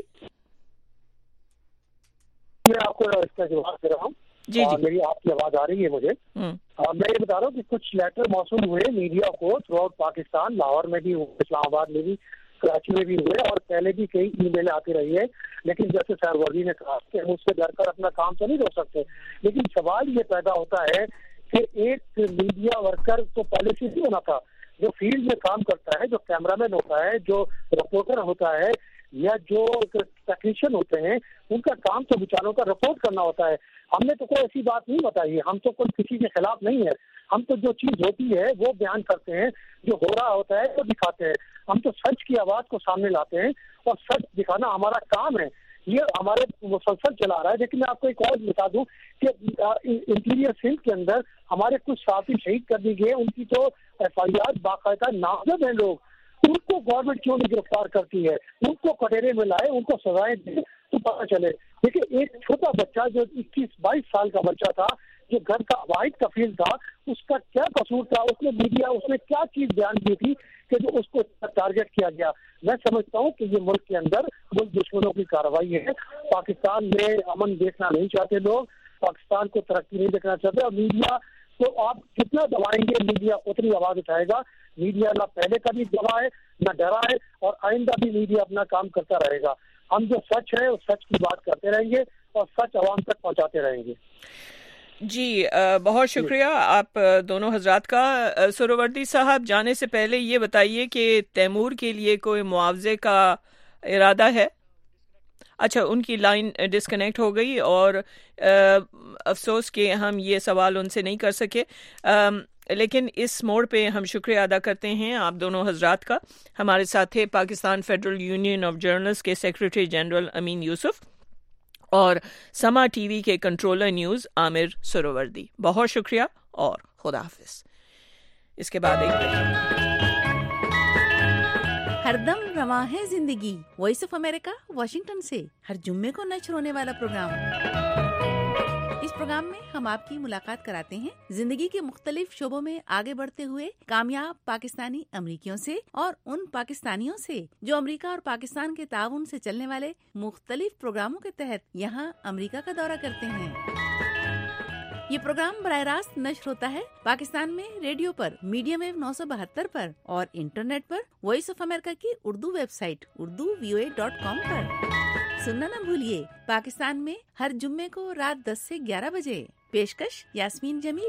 میں آپ کو اس کا جواب دے رہا ہوں. جی جی میری آپ کی آواز آ رہی ہے مجھے. میں یہ بتا رہا ہوں کہ کچھ لیٹر موصول ہوئے میڈیا کو تھرو آؤٹ پاکستان, لاہور میں بھی ہوئے, اسلام آباد میں بھی, کراچی میں بھی ہوئے, اور پہلے بھی کئی ای میلیں آتی رہی ہے. لیکن جیسے سہروردی نے کہا کہ ہم اس سے ڈر کر اپنا کام تو نہیں روک سکتے, لیکن سوال یہ پیدا ہوتا ہے کہ ایک میڈیا ورکر تو پہلے سے نہیں ہونا تھا, جو فیلڈ میں کام کرتا ہے, جو کیمرہ مین ہوتا ہے, جو رپورٹر ہوتا ہے, یا جو ٹیکنیشین ہوتے ہیں, ان کا کام تو بیچاروں کا رپورٹ کرنا ہوتا ہے. ہم نے تو کوئی ایسی بات نہیں بتائی ہے, ہم تو کوئی کسی کے خلاف نہیں ہے. ہم تو جو چیز ہوتی ہے وہ بیان کرتے ہیں, جو ہو رہا ہوتا ہے وہ دکھاتے ہیں. ہم تو سچ کی آواز کو سامنے لاتے ہیں, اور سچ دکھانا ہمارا کام ہے. یہ ہمارے مسلسل چلا رہا ہے. لیکن میں آپ کو ایک اور بتا دوں کہ انٹیریئر سندھ کے اندر ہمارے کچھ صحافی شہید کر دی گئے, ان کی تو ایف آئی آر باقاعدہ نامزد ہیں لوگ. ان کو گورنمنٹ کیوں نہیں گرفتار کرتی ہے؟ ان کو کٹہرے میں لائے, ان کو سزائیں دیں تو پتہ چلے. دیکھیے ایک چھوٹا بچہ جو اکیس بائیس سال کا بچہ تھا, جو گھر کا واحد کفیل تھا, اس کا کیا قصور تھا؟ اس نے میڈیا اس نے کیا چیز بیان کی تھی کہ جو اس کو ٹارگیٹ کیا گیا؟ میں سمجھتا ہوں کہ یہ ملک کے اندر ملک دشمنوں کی کارروائی ہے. پاکستان میں امن دیکھنا نہیں چاہتے لوگ, پاکستان کو ترقی نہیں دیکھنا چاہتے, اور میڈیا تو آپ کتنا دبائیں گے میڈیا اتنی آواز اٹھائے گا. میڈیا نہ پہلے کا بھی دبا ہے نہ ڈرا ہے, اور آئندہ بھی میڈیا اپنا کام کرتا رہے گا. ہم جو سچ ہے اس سچ کی بات کرتے رہیں گے اور سچ عوام تک پہنچاتے رہیں گے. جی بہت شکریہ آپ دونوں حضرات کا. سروردی صاحب, جانے سے پہلے یہ بتائیے کہ تیمور کے لیے کوئی معاوضے کا ارادہ ہے؟ اچھا, ان کی لائن ڈسکنیکٹ ہو گئی, اور افسوس کہ ہم یہ سوال ان سے نہیں کر سکے. لیکن اس موڑ پہ ہم شکریہ ادا کرتے ہیں آپ دونوں حضرات کا. ہمارے ساتھ تھے Pakistan federal union of journalist کے سیکریٹری جنرل امین یوسف اور سما ٹی وی کے کنٹرولر نیوز عامر سروردی. بہت شکریہ اور خدا حافظ. اس کے بعد ایک ہر دم رواں ہے زندگی. وائس آف امریکہ واشنگٹن سے ہر جمعے کو نشر ہونے والا پروگرام. اس پروگرام میں ہم آپ کی ملاقات کراتے ہیں زندگی کے مختلف شعبوں میں آگے بڑھتے ہوئے کامیاب پاکستانی امریکیوں سے اور ان پاکستانیوں سے جو امریکہ اور پاکستان کے تعاون سے چلنے والے مختلف پروگراموں کے تحت یہاں امریکہ کا دورہ کرتے ہیں. یہ پروگرام براہ راست نشر ہوتا ہے پاکستان میں ریڈیو پر میڈیم ویو نو سو بہتر پر اور انٹرنیٹ پر وائس آف امریکہ کی Urdu website Urdu V O A dot com پر. سننا نہ بھولیے پاکستان میں ہر جمعے کو رات دس سے گیارہ بجے. پیشکش یاسمین جمیل.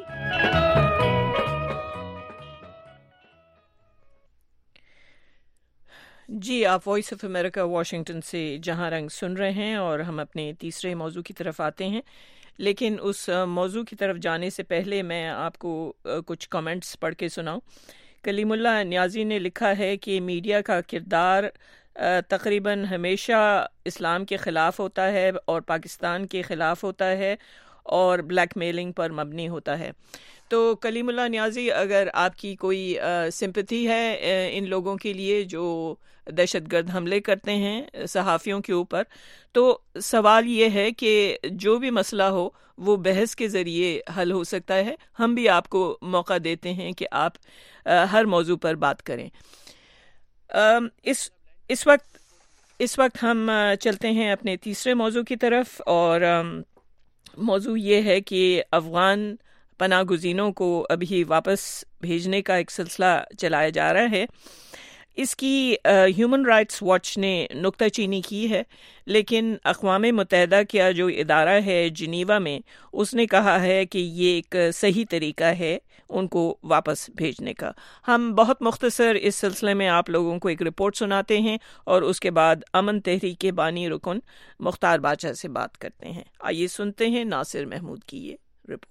جی آپ وائس آف امریکہ واشنگٹن سے جہاں رنگ سن رہے ہیں اور ہم اپنے تیسرے موضوع کی طرف آتے ہیں. لیکن اس موضوع کی طرف جانے سے پہلے میں آپ کو کچھ کمنٹس پڑھ کے سناؤں. کلیم اللہ نیازی نے لکھا ہے کہ میڈیا کا کردار تقریباً ہمیشہ اسلام کے خلاف ہوتا ہے اور پاکستان کے خلاف ہوتا ہے اور بلیک میلنگ پر مبنی ہوتا ہے. تو کلیم اللہ نیازی اگر آپ کی کوئی سمپتھی ہے ان لوگوں کے لیے جو دہشت گرد حملے کرتے ہیں صحافیوں کے اوپر، تو سوال یہ ہے کہ جو بھی مسئلہ ہو وہ بحث کے ذریعے حل ہو سکتا ہے. ہم بھی آپ کو موقع دیتے ہیں کہ آپ ہر موضوع پر بات کریں. اس اس وقت اس وقت ہم چلتے ہیں اپنے تیسرے موضوع کی طرف اور موضوع یہ ہے کہ افغان پناہ گزینوں کو ابھی واپس بھیجنے کا ایک سلسلہ چلایا جا رہا ہے. اس کی ہیومن رائٹس واچ نے نکتہ چینی کی ہے، لیکن اقوام متحدہ کا جو ادارہ ہے جنیوا میں، اس نے کہا ہے کہ یہ ایک صحیح طریقہ ہے ان کو واپس بھیجنے کا. ہم بہت مختصر اس سلسلے میں آپ لوگوں کو ایک رپورٹ سناتے ہیں اور اس کے بعد امن تحریک کے بانی رکن مختار باچا سے بات کرتے ہیں. آئیے سنتے ہیں ناصر محمود کی یہ رپورٹ.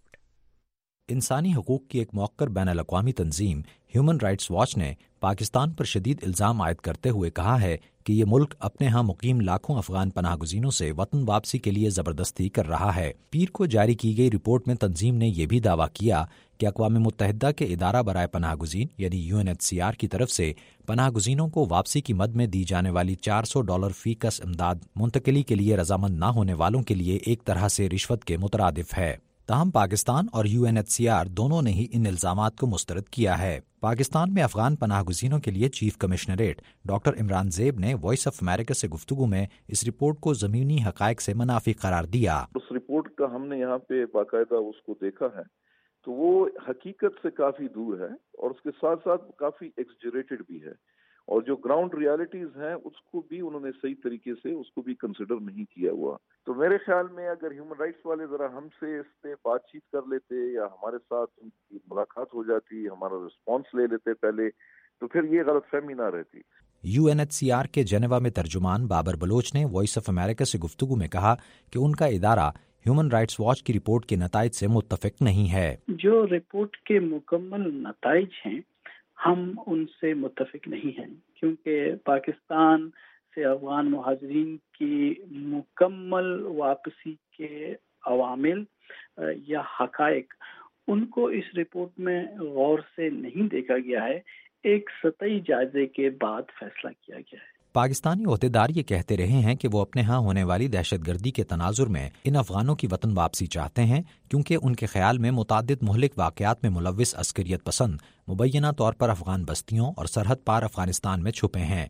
انسانی حقوق کی ایک موقر بین الاقوامی تنظیم ہیومن رائٹس واچ نے پاکستان پر شدید الزام عائد کرتے ہوئے کہا ہے کہ یہ ملک اپنے ہاں مقیم لاکھوں افغان پناہ گزینوں سے وطن واپسی کے لیے زبردستی کر رہا ہے. پیر کو جاری کی گئی رپورٹ میں تنظیم نے یہ بھی دعویٰ کیا کہ اقوام متحدہ کے ادارہ برائے پناہ گزین یعنی U N H C R کی طرف سے پناہ گزینوں کو واپسی کی مد میں دی جانے والی چار سو ڈالر فی کس امداد منتقلی کے لیے رضامند نہ ہونے والوں کے لیے ایک طرح سے رشوت کے مترادف ہے. تاہم پاکستان اور U N H C R دونوں نے ہی ان الزامات کو مسترد کیا ہے. پاکستان میں افغان پناہ گزینوں کے لیے چیف کمشنریٹ ڈاکٹر عمران زیب نے وائس آف امریکہ سے گفتگو میں اس رپورٹ کو زمینی حقائق سے منافی قرار دیا. اس رپورٹ کا ہم نے یہاں پہ باقاعدہ اس کو دیکھا ہے تو وہ حقیقت سے کافی دور ہے اور اس کے ساتھ ساتھ کافی ایکسجریٹڈ بھی ہے اور جو گراؤنڈ ریالٹیز ہیں اس کو بھی انہوں نے صحیح طریقے سے اس کو بھی کنسیڈر نہیں کیا ہوا. تو میرے خیال میں اگر ہیومن رائٹس والے ذرا ہم سے اس پہ بات چیت کر لیتے یا ہمارے ساتھ ان کی ملاقات ہو جاتی، ہمارا رسپانس لے لیتے پہلے، تو پھر یہ غلط فہمی نہ رہتی. U N H C R کے جنیوا میں ترجمان بابر بلوچ نے وائس آف امریکہ سے گفتگو میں کہا کہ ان کا ادارہ ہیومن رائٹس واچ کی رپورٹ کے نتائج سے متفق نہیں ہے. جو رپورٹ کے مکمل نتائج ہیں ہم ان سے متفق نہیں ہیں، کیونکہ پاکستان سے افغان مہاجرین کی مکمل واپسی کے عوامل یا حقائق ان کو اس رپورٹ میں غور سے نہیں دیکھا گیا ہے. ایک سطحی جائزے کے بعد فیصلہ کیا گیا ہے. پاکستانی عہدیدار یہ کہتے رہے ہیں کہ وہ اپنے ہاں ہونے والی دہشت گردی کے تناظر میں ان افغانوں کی وطن واپسی چاہتے ہیں، کیونکہ ان کے خیال میں متعدد مہلک واقعات میں ملوث عسکریت پسند مبینہ طور پر افغان بستیوں اور سرحد پار افغانستان میں چھپے ہیں.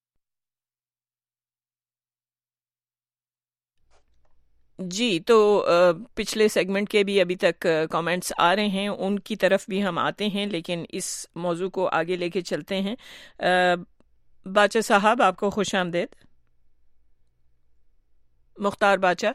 جی تو پچھلے سیگمنٹ کے بھی ابھی تک کامنٹس آ رہے ہیں، ان کی طرف بھی ہم آتے ہیں، لیکن اس موضوع کو آگے لے کے چلتے ہیں. باچا صاحب آپ کو خوش آمدید. مختار باچا.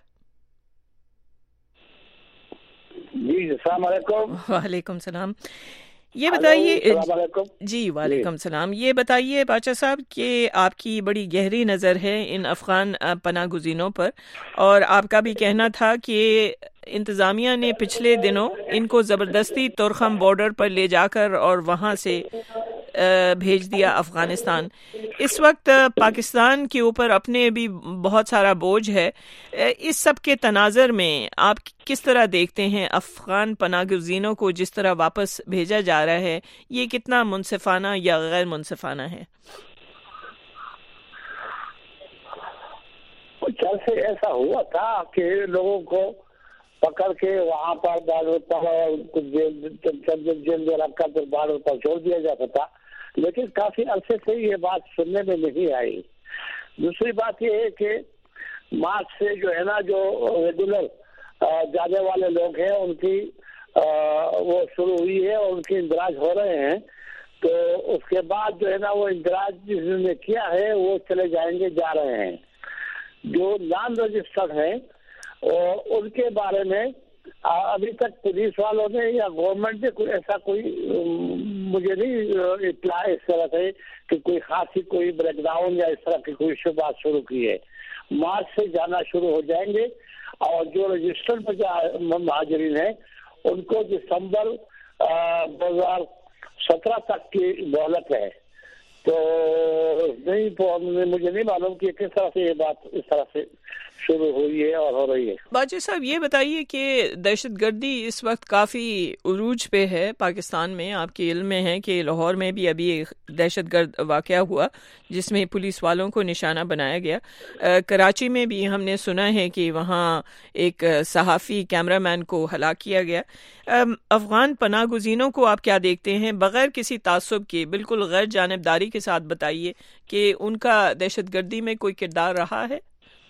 جی السلام علیکم. وعلیکم السلام. یہ بتائیے. جی وعلیکم السلام. یہ بتائیے باچا صاحب کہ آپ کی بڑی گہری نظر ہے ان افغان پناہ گزینوں پر، اور آپ کا بھی کہنا تھا کہ انتظامیہ نے پچھلے دنوں ان کو زبردستی تورخم بارڈر پر لے جا کر اور وہاں سے بھیج دیا افغانستان. اس وقت پاکستان کے اوپر اپنے بھی بہت سارا بوجھ ہے. اس سب کے تناظر میں آپ کس طرح دیکھتے ہیں افغان پناہ گزینوں کو جس طرح واپس بھیجا جا رہا ہے؟ یہ کتنا منصفانہ یا غیر منصفانہ ہے؟ چل سے ایسا ہوا تھا کہ لوگوں کو پکڑ کے وہاں پر بارڈر پر جیل میں رکھ کر پھر بارڈر پر چھوڑ دیا جاتا تھا، لیکن کافی عرصے سے یہ بات سننے میں نہیں آئی. دوسری بات یہ ہے کہ مارچ سے جو ہے نا جو ریگولر جانے والے لوگ ہیں ان کی وہ شروع ہوئی ہے اور ان کے اندراج ہو رہے ہیں، تو اس کے بعد جو ہے نا وہ اندراج جس نے کیا ہے وہ چلے جائیں گے، جا رہے ہیں. جو نان رجسٹرڈ ہیں ان کے بارے میں ابھی تک پولیس والوں نے یا گورنمنٹ نے کوئی ایسا کوئی مجھے نہیں اطلاع اس طرح سے کہ کوئی خاصی کوئی بریک ڈاؤن یا اس طرح کی کوئی بات شروع کی ہے. مارچ سے جانا شروع ہو جائیں گے اور جو رجسٹرڈ مہاجرین ہیں ان کو دسمبر دو ہزار سترہ تک کی مہلت ہے. تو نہیں مجھے نہیں معلوم کہ کس طرح سے یہ بات اس طرح سے شروع ہوئی ہے اور ہو رہی ہے. باجی صاحب یہ بتائیے کہ دہشت گردی اس وقت کافی عروج پہ ہے پاکستان میں. آپ کے علم میں ہے کہ لاہور میں بھی ابھی ایک دہشت گرد واقعہ ہوا جس میں پولیس والوں کو نشانہ بنایا گیا. کراچی میں بھی ہم نے سنا ہے کہ وہاں ایک صحافی کیمرہ مین کو ہلاک کیا گیا. افغان پناہ گزینوں کو آپ کیا دیکھتے ہیں بغیر کسی تعصب کے، بالکل غیر جانبداری کے ساتھ بتائیے کہ ان کا دہشت گردی میں کوئی کردار رہا ہے؟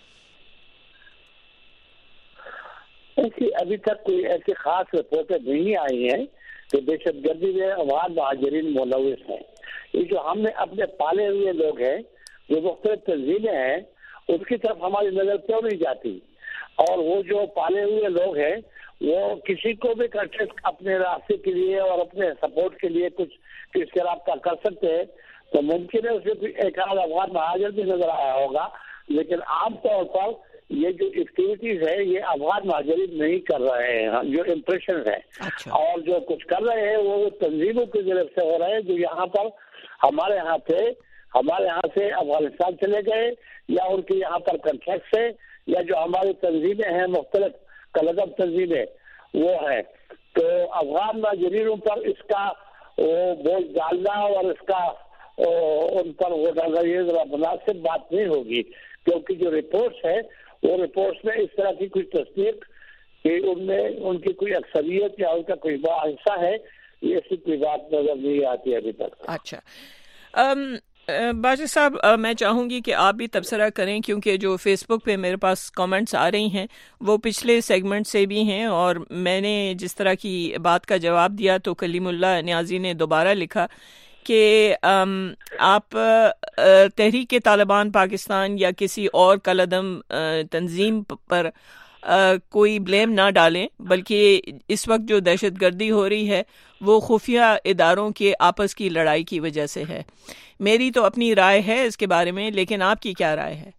ایسی ابھی تک کوئی ایسی خاص رپورٹیں نہیں آئی ہیں کہ دہشت گردی میں افغان مہاجرین ملوث ہیں. یہ جو ہم نے اپنے پالے ہوئے لوگ ہیں، جو مختلف تنظیمیں ہیں، ان کی طرف ہماری نظر کیوں نہیں جاتی؟ اور وہ جو پالے ہوئے لوگ ہیں وہ کسی کو بھی اپنے راستے کے لیے اور اپنے سپورٹ کے لیے کچھ کس کے رابطہ کر سکتے ہیں، تو ممکن ہے اسے ایک آدھ افغان مہاجر بھی نظر آیا ہوگا، لیکن عام طور پر یہ جو ایکٹیویٹیز ہے یہ افغان مہاجرین نہیں کر رہے ہیں. جو امپریشن ہے اور جو کچھ کر رہے ہیں وہ تنظیموں کی طرف سے ہو رہے ہیں جو یہاں پر ہمارے یہاں تھے، ہمارے یہاں سے افغانستان چلے گئے یا ان کے یہاں پر کنٹریکٹ سے، یا جو ہماری تنظیمیں ہیں مختلف کلگم تنظیمیں وہ ہیں. تو افغان مہاجرینوں پر اس کا بوجھ ڈالنا اور اس کا ان پر وہ ڈالنا یہ ذرا مناسب بات نہیں ہوگی، کیونکہ جو رپورٹس ہے وہ رپورٹس میں اس طرح کی کوئی تصدیق کہ ان میں ان کی کوئی اکثریت یا ان کا کوئی بڑا حصہ ہے، یہ ایسی کوئی بات نظر نہیں آتی ابھی تک. اچھا باجی صاحب، میں چاہوں گی کہ آپ بھی تبصرہ کریں کیونکہ جو فیس بک پہ میرے پاس کامنٹس آ رہی ہیں وہ پچھلے سیگمنٹ سے بھی ہیں، اور میں نے جس طرح کی بات کا جواب دیا تو کلیم اللہ نیازی نے دوبارہ لکھا کہ آپ تحریک طالبان پاکستان یا کسی اور کالعدم تنظیم پر کوئی بلیم نہ ڈالیں، بلکہ اس وقت جو دہشت گردی ہو رہی ہے وہ خفیہ اداروں کے آپس کی لڑائی کی وجہ سے ہے. میری تو اپنی رائے ہے اس کے بارے میں، لیکن آپ کی کیا رائے ہے؟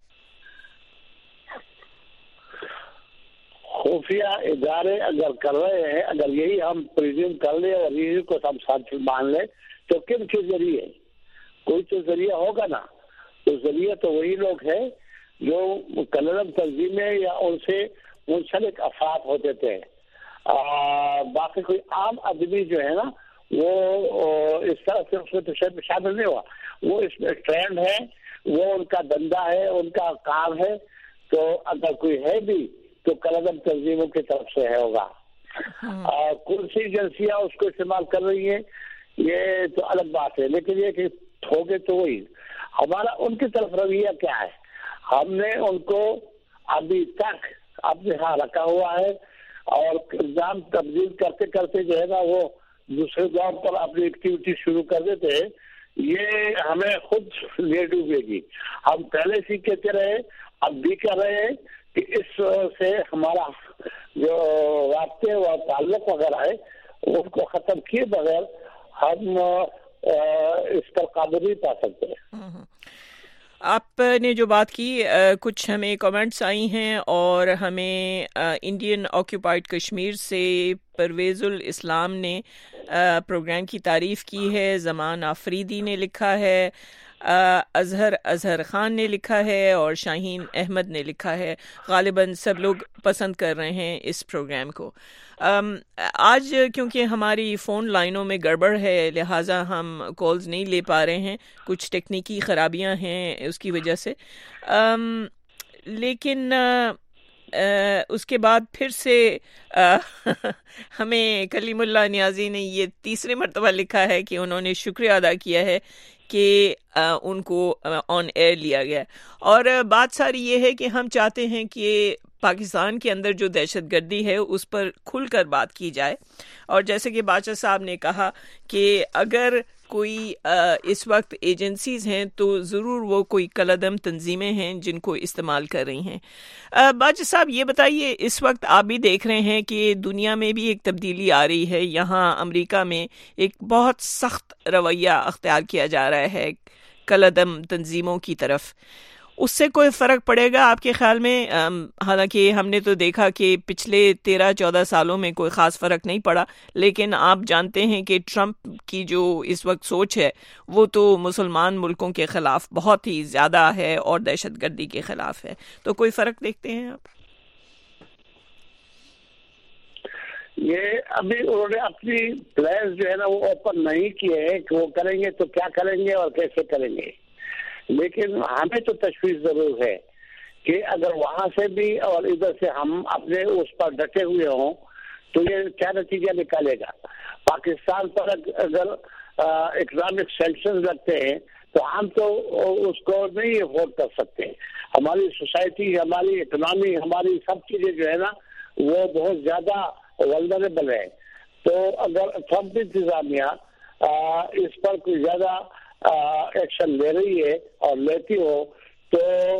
خفیہ ادارے اگر کر رہے ہیں، اگر یہی ہم پریزیوم کر لیں اور یہی کو ہم ساتھ مان لیں تو کن کے ذریعے؟ کوئی تو ذریعہ ہوگا نا. تو ذریعہ تو وہی لوگ ہیں جو کلرم تنظیمیں یا ان سے منسلک افراد ہوتے تھے. باقی کوئی عام آدمی جو ہے نا وہ اس طرح سے اس میں شامل نہیں ہوا. وہ اس میں ٹرینڈ ہے، وہ ان کا دھندا ہے، ان کا کام ہے. تو اگر کوئی ہے بھی تو کلرم تنظیموں کی طرف سے ہے ہوگا. کون سی ایجنسیاں اس کو استعمال کر رہی ہیں یہ تو الگ بات ہے، لیکن یہ کہ ہوگے تو وہی. ہمارا ان کی طرف رویہ کیا ہے؟ ہم نے ان کو ابھی تک اپنے ہاں رکھا ہوا ہے اور نظام تبدیل کرتے کرتے جو ہے نا وہ دوسرے گاؤں پر اپنی ایکٹیویٹی شروع کر دیتے ہیں. یہ ہمیں خود لے ڈوبے گی. ہم پہلے سے کہتے رہے، اب بھی کر رہے ہیں کہ اس سے ہمارا جو رابطے اور تعلق وغیرہ ہے ان کو ختم کیے بغیر ہم اس پر قابو نہیں پا سکتے. آپ نے جو بات کی کچھ ہمیں کمنٹس آئی ہیں اور ہمیں انڈین آکیوپائڈ کشمیر سے پرویز الاسلام نے پروگرام کی تعریف کی ہے، زمان آفریدی نے لکھا ہے، اظہر اظہر خان نے لکھا ہے اور شاہین احمد نے لکھا ہے۔ غالباً سب لوگ پسند کر رہے ہیں اس پروگرام کو۔ آج کیونکہ ہماری فون لائنوں میں گڑبڑ ہے لہٰذا ہم کالز نہیں لے پا رہے ہیں، کچھ ٹیکنیکی خرابیاں ہیں اس کی وجہ سے، لیکن اس کے بعد پھر سے ہمیں کلیم اللہ نیازی نے یہ تیسری مرتبہ لکھا ہے کہ انہوں نے شکریہ ادا کیا ہے کہ ان کو آن ایئر لیا گیا، اور بات ساری یہ ہے کہ ہم چاہتے ہیں کہ پاکستان کے اندر جو دہشت گردی ہے اس پر کھل کر بات کی جائے، اور جیسے کہ بادشاہ صاحب نے کہا کہ اگر کوئی اس وقت ایجنسیز ہیں تو ضرور وہ کوئی کالعدم تنظیمیں ہیں جن کو استعمال کر رہی ہیں۔ بادشاہ صاحب یہ بتائیے، اس وقت آپ بھی دیکھ رہے ہیں کہ دنیا میں بھی ایک تبدیلی آ رہی ہے، یہاں امریکہ میں ایک بہت سخت رویہ اختیار کیا جا رہا ہے کالعدم تنظیموں کی طرف، اس سے کوئی فرق پڑے گا آپ کے خیال میں؟ حالانکہ ہم نے تو دیکھا کہ پچھلے تیرہ چودہ سالوں میں کوئی خاص فرق نہیں پڑا، لیکن آپ جانتے ہیں کہ ٹرمپ کی جو اس وقت سوچ ہے وہ تو مسلمان ملکوں کے خلاف بہت ہی زیادہ ہے اور دہشت گردی کے خلاف ہے، تو کوئی فرق دیکھتے ہیں آپ؟ یہ ابھی انہوں نے اپنی پلانز جو ہے نا وہ اوپن نہیں کیے ہیں کہ وہ کریں گے تو کیا کریں گے اور کیسے کریں گے، لیکن ہمیں تو تشویش ضرور ہے کہ اگر وہاں سے بھی اور ادھر سے ہم اپنے اس پر ڈٹے ہوئے ہوں تو یہ کیا نتیجہ نکالے گا۔ پاکستان پر اگر اکنامک سینکشنز رکھتے ہیں تو ہم تو اس کو نہیں افورڈ کر سکتے، ہماری سوسائٹی، ہماری اکنامی، ہماری سب چیزیں جو ہے نا وہ بہت زیادہ ولنریبل ہے، تو اگر ٹرمپ انتظامیہ اس پر کوئی زیادہ ایکشن لے رہی ہے اور لیتی ہو تو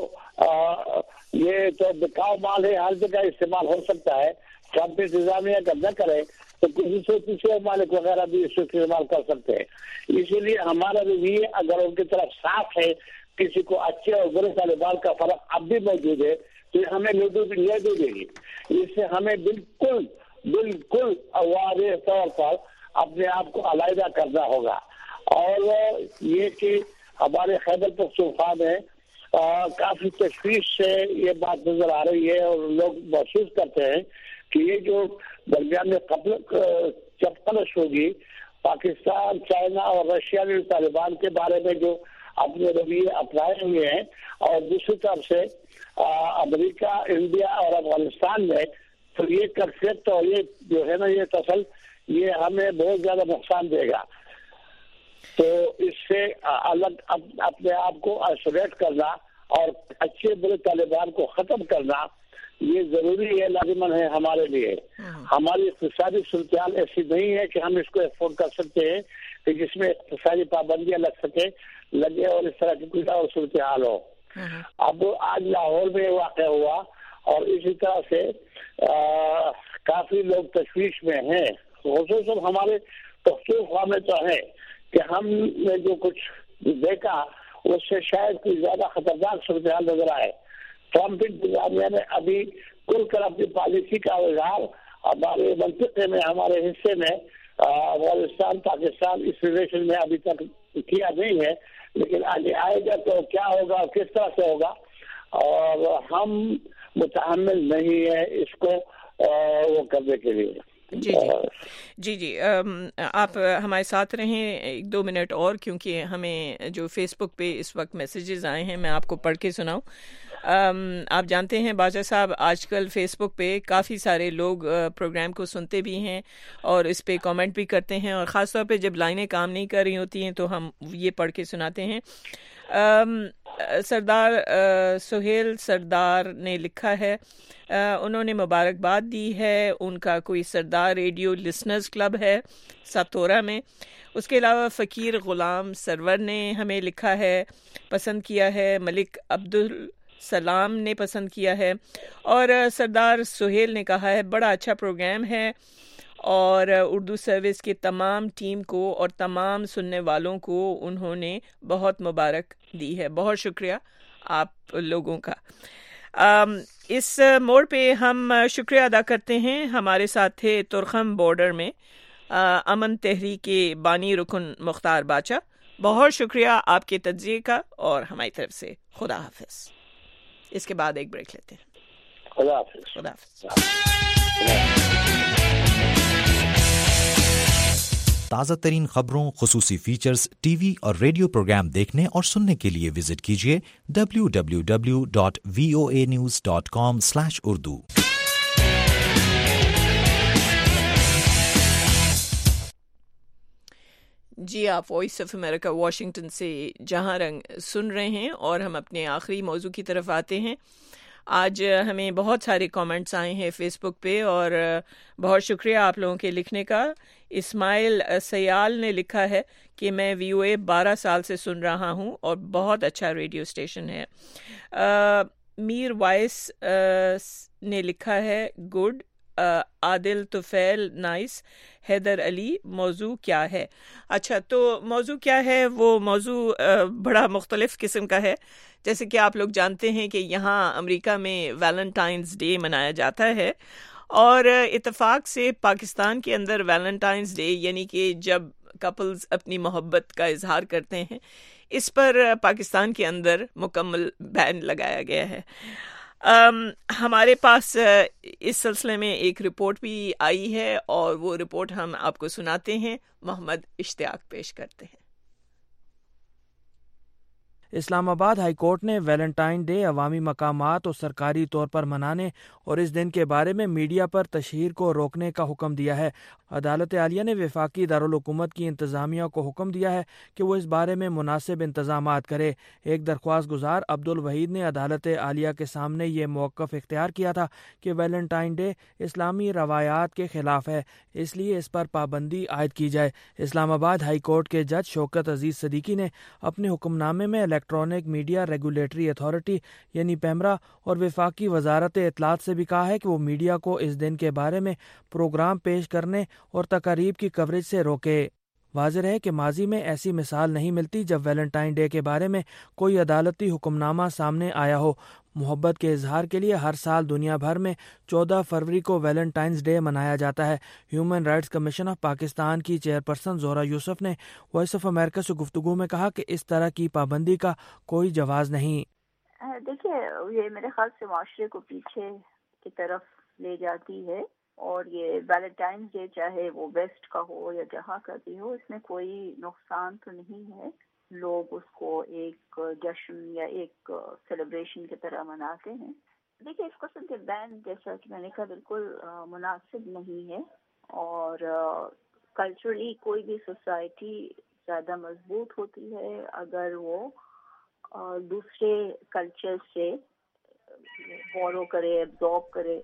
یہ تو بکاؤ مال ہے، ہر جگہ استعمال ہو سکتا ہے۔ ٹرمپ انتظامیہ اگر نہ کرے تو کسی سے تیسرے مالک وغیرہ بھی اس کو استعمال کر سکتے ہیں، اسی لیے ہمارا رویہ اگر ان کی طرف صاف ہے، کسی کو اچھے اور برے طالبان کا فرق اب بھی موجود ہے تو یہ ہمیں لے دے دے گی، اس سے ہمیں بالکل بالکل واضح طور پر اپنے آپ کو علیحدہ کرنا ہوگا، اور یہ کہ ہمارے خیبر پختونخوا میں کافی تشویش سے یہ بات نظر آ رہی ہے اور لوگ محسوس کرتے ہیں کہ یہ جو درمیان میں چپقلش ہوگی، پاکستان، چائنا اور رشیا نے طالبان کے بارے میں جو اپنے رویے اپنائے ہوئے ہیں، اور دوسری طرف سے امریکہ، انڈیا اور افغانستان میں، تو یہ کنفلکٹ اور یہ جو ہے نا یہ تسل یہ ہمیں بہت زیادہ نقصان دے گا، تو اس سے الگ اپنے آپ کو آئسولیٹ کرنا اور اچھے برے طالبان کو ختم کرنا یہ ضروری ہے، لازماً ہے ہمارے لیے۔ ہماری اقتصادی صورتحال ایسی نہیں ہے کہ ہم اس کو افورڈ کر سکتے ہیں کہ جس میں اقتصادی پابندیاں لگ سکے لگے اور اس طرح کی کوئی اور صورتحال ہو۔ اب آج لاہور میں واقع ہوا اور اسی طرح سے کافی لوگ تشویش میں ہیں، خصوصاً ہمارے پختونخوا میں تو ہے کہ ہم نے جو کچھ دیکھا اس سے شاید کوئی زیادہ خطرناک صورتحال نظر آئے۔ ٹرمپ انتظامیہ نے ابھی کل کر اپنی پالیسی کا اظہار ہمارے منطقے میں، ہمارے حصے میں، افغانستان، پاکستان اس ریلیشن میں ابھی تک کیا نہیں ہے، لیکن آگے آئے گا تو کیا ہوگا، کس طرح سے ہوگا، اور ہم متحمل نہیں ہے اس کو وہ کرنے کے لیے۔ جی جی جی جی آپ ہمارے ساتھ رہیں ایک دو منٹ اور، کیونکہ ہمیں جو فیس بک پہ اس وقت میسیجز آئے ہیں میں آپ کو پڑھ کے سناؤں۔ آپ جانتے ہیں بادشاہ صاحب آج کل فیس بک پہ کافی سارے لوگ پروگرام کو سنتے بھی ہیں اور اس پہ کامنٹ بھی کرتے ہیں، اور خاص طور پہ جب لائنیں کام نہیں کر رہی ہوتی ہیں تو ہم یہ پڑھ کے سناتے ہیں۔ سردار سہیل سردار نے لکھا ہے، انہوں نے مبارکباد دی ہے، ان کا کوئی سردار ریڈیو لسنرز کلب ہے ساتورا میں۔ اس کے علاوہ فقیر غلام سرور نے ہمیں لکھا ہے، پسند کیا ہے، ملک عبدالسلام نے پسند کیا ہے، اور سردار سہیل نے کہا ہے بڑا اچھا پروگرام ہے اور اردو سروس کے تمام ٹیم کو اور تمام سننے والوں کو انہوں نے بہت مبارک دی ہے. بہت شکریہ آپ لوگوں کا. اس موڑ پہ ہم شکریہ ادا کرتے ہیں. ہمارے ساتھ تھے ترخم بارڈر میں امن تحریک کے بانی رکن مختار باچا. بہت شکریہ آپ کے تجزیے کا اور ہماری طرف سے خدا حافظ. اس کے بعد ایک بریک لیتے ہیں. خدا حافظ. خدا حافظ. تازہ ترین خبروں، خصوصی فیچرز، ٹی وی اور ریڈیو پروگرام دیکھنے اور سننے کے لیے وزٹ کیجیے W W W dot V O A news dot com slash Urdu. جی آپ وائس آف امریکہ واشنگٹن سے جہاں رنگ سن رہے ہیں اور ہم اپنے آخری موضوع کی طرف آتے ہیں. آج ہمیں بہت سارے کامنٹس آئے ہیں فیس بک پہ اور بہت شکریہ آپ لوگوں کے لکھنے کا. اسماعیل سیال نے لکھا ہے کہ میں وی او اے بارہ سال سے سن رہا ہوں اور بہت اچھا ریڈیو اسٹیشن ہے. میر وائس نے لکھا ہے گڈ. عادل طفیل نائس. حیدر علی موضوع کیا ہے؟ اچھا تو موضوع کیا ہے؟ وہ موضوع بڑا مختلف قسم کا ہے. جیسے کہ آپ لوگ جانتے ہیں کہ یہاں امریکہ میں ویلنٹائنس ڈے منایا جاتا ہے اور اتفاق سے پاکستان کے اندر ویلنٹائنس ڈے یعنی کہ جب کپلز اپنی محبت کا اظہار کرتے ہیں اس پر پاکستان کے اندر مکمل بین لگایا گیا ہے. Um, ہمارے پاس اس سلسلے میں ایک رپورٹ بھی آئی ہے اور وہ رپورٹ ہم آپ کو سناتے ہیں. محمد اشتیاق پیش کرتے ہیں. اسلام آباد ہائی کورٹ نے ویلنٹائن ڈے عوامی مقامات اور سرکاری طور پر منانے اور اس دن کے بارے میں میڈیا پر تشہیر کو روکنے کا حکم دیا ہے. عدالت عالیہ نے وفاقی دارالحکومت کی انتظامیہ کو حکم دیا ہے کہ وہ اس بارے میں مناسب انتظامات کرے. ایک درخواست گزار عبد الوحید نے عدالت عالیہ کے سامنے یہ موقف اختیار کیا تھا کہ ویلنٹائن ڈے اسلامی روایات کے خلاف ہے، اس لیے اس پر پابندی عائد کی جائے. اسلام آباد ہائی کورٹ کے جج شوکت عزیز صدیقی نے اپنے حکم نامے میں الیکٹرانک میڈیا ریگولیٹری اتھارٹی یعنی پیمرا اور وفاقی وزارت اطلاعات سے بھی کہا ہے کہ وہ میڈیا کو اس دن کے بارے میں پروگرام پیش کرنے اور تقاریب کی کوریج سے روکے. واضح ہے کہ ماضی میں ایسی مثال نہیں ملتی جب ویلنٹائن ڈے کے بارے میں کوئی عدالتی حکم نامہ سامنے آیا ہو. محبت کے اظہار کے لیے ہر سال دنیا بھر میں چودہ فروری کو ویلنٹائنز ڈے منایا جاتا ہے. Human rights commission of Pakistan کی چیئرپرسن زہرا یوسف نے وائس آف امریکہ سے گفتگو میں کہا کہ اس طرح کی پابندی کا کوئی جواز نہیں. دیکھیے یہ میرے خیال سے معاشرے کو پیچھے کی طرف لے جاتی ہے اور یہ ویلنٹائنز ڈے چاہے وہ ویسٹ کا ہو یا جہاں کا بھی ہو اس میں کوئی نقصان تو نہیں ہے. لوگ اس کو ایک جشن یا ایک سیلیبریشن کی طرح مناتے ہیں. دیکھیے اس قسم کے بین جیسا کہ میں نے کہا بالکل مناسب نہیں ہے اور کلچرلی کوئی بھی سوسائٹی زیادہ مضبوط ہوتی ہے اگر وہ دوسرے کلچر سے بورو کرے، ایبزارب کرے.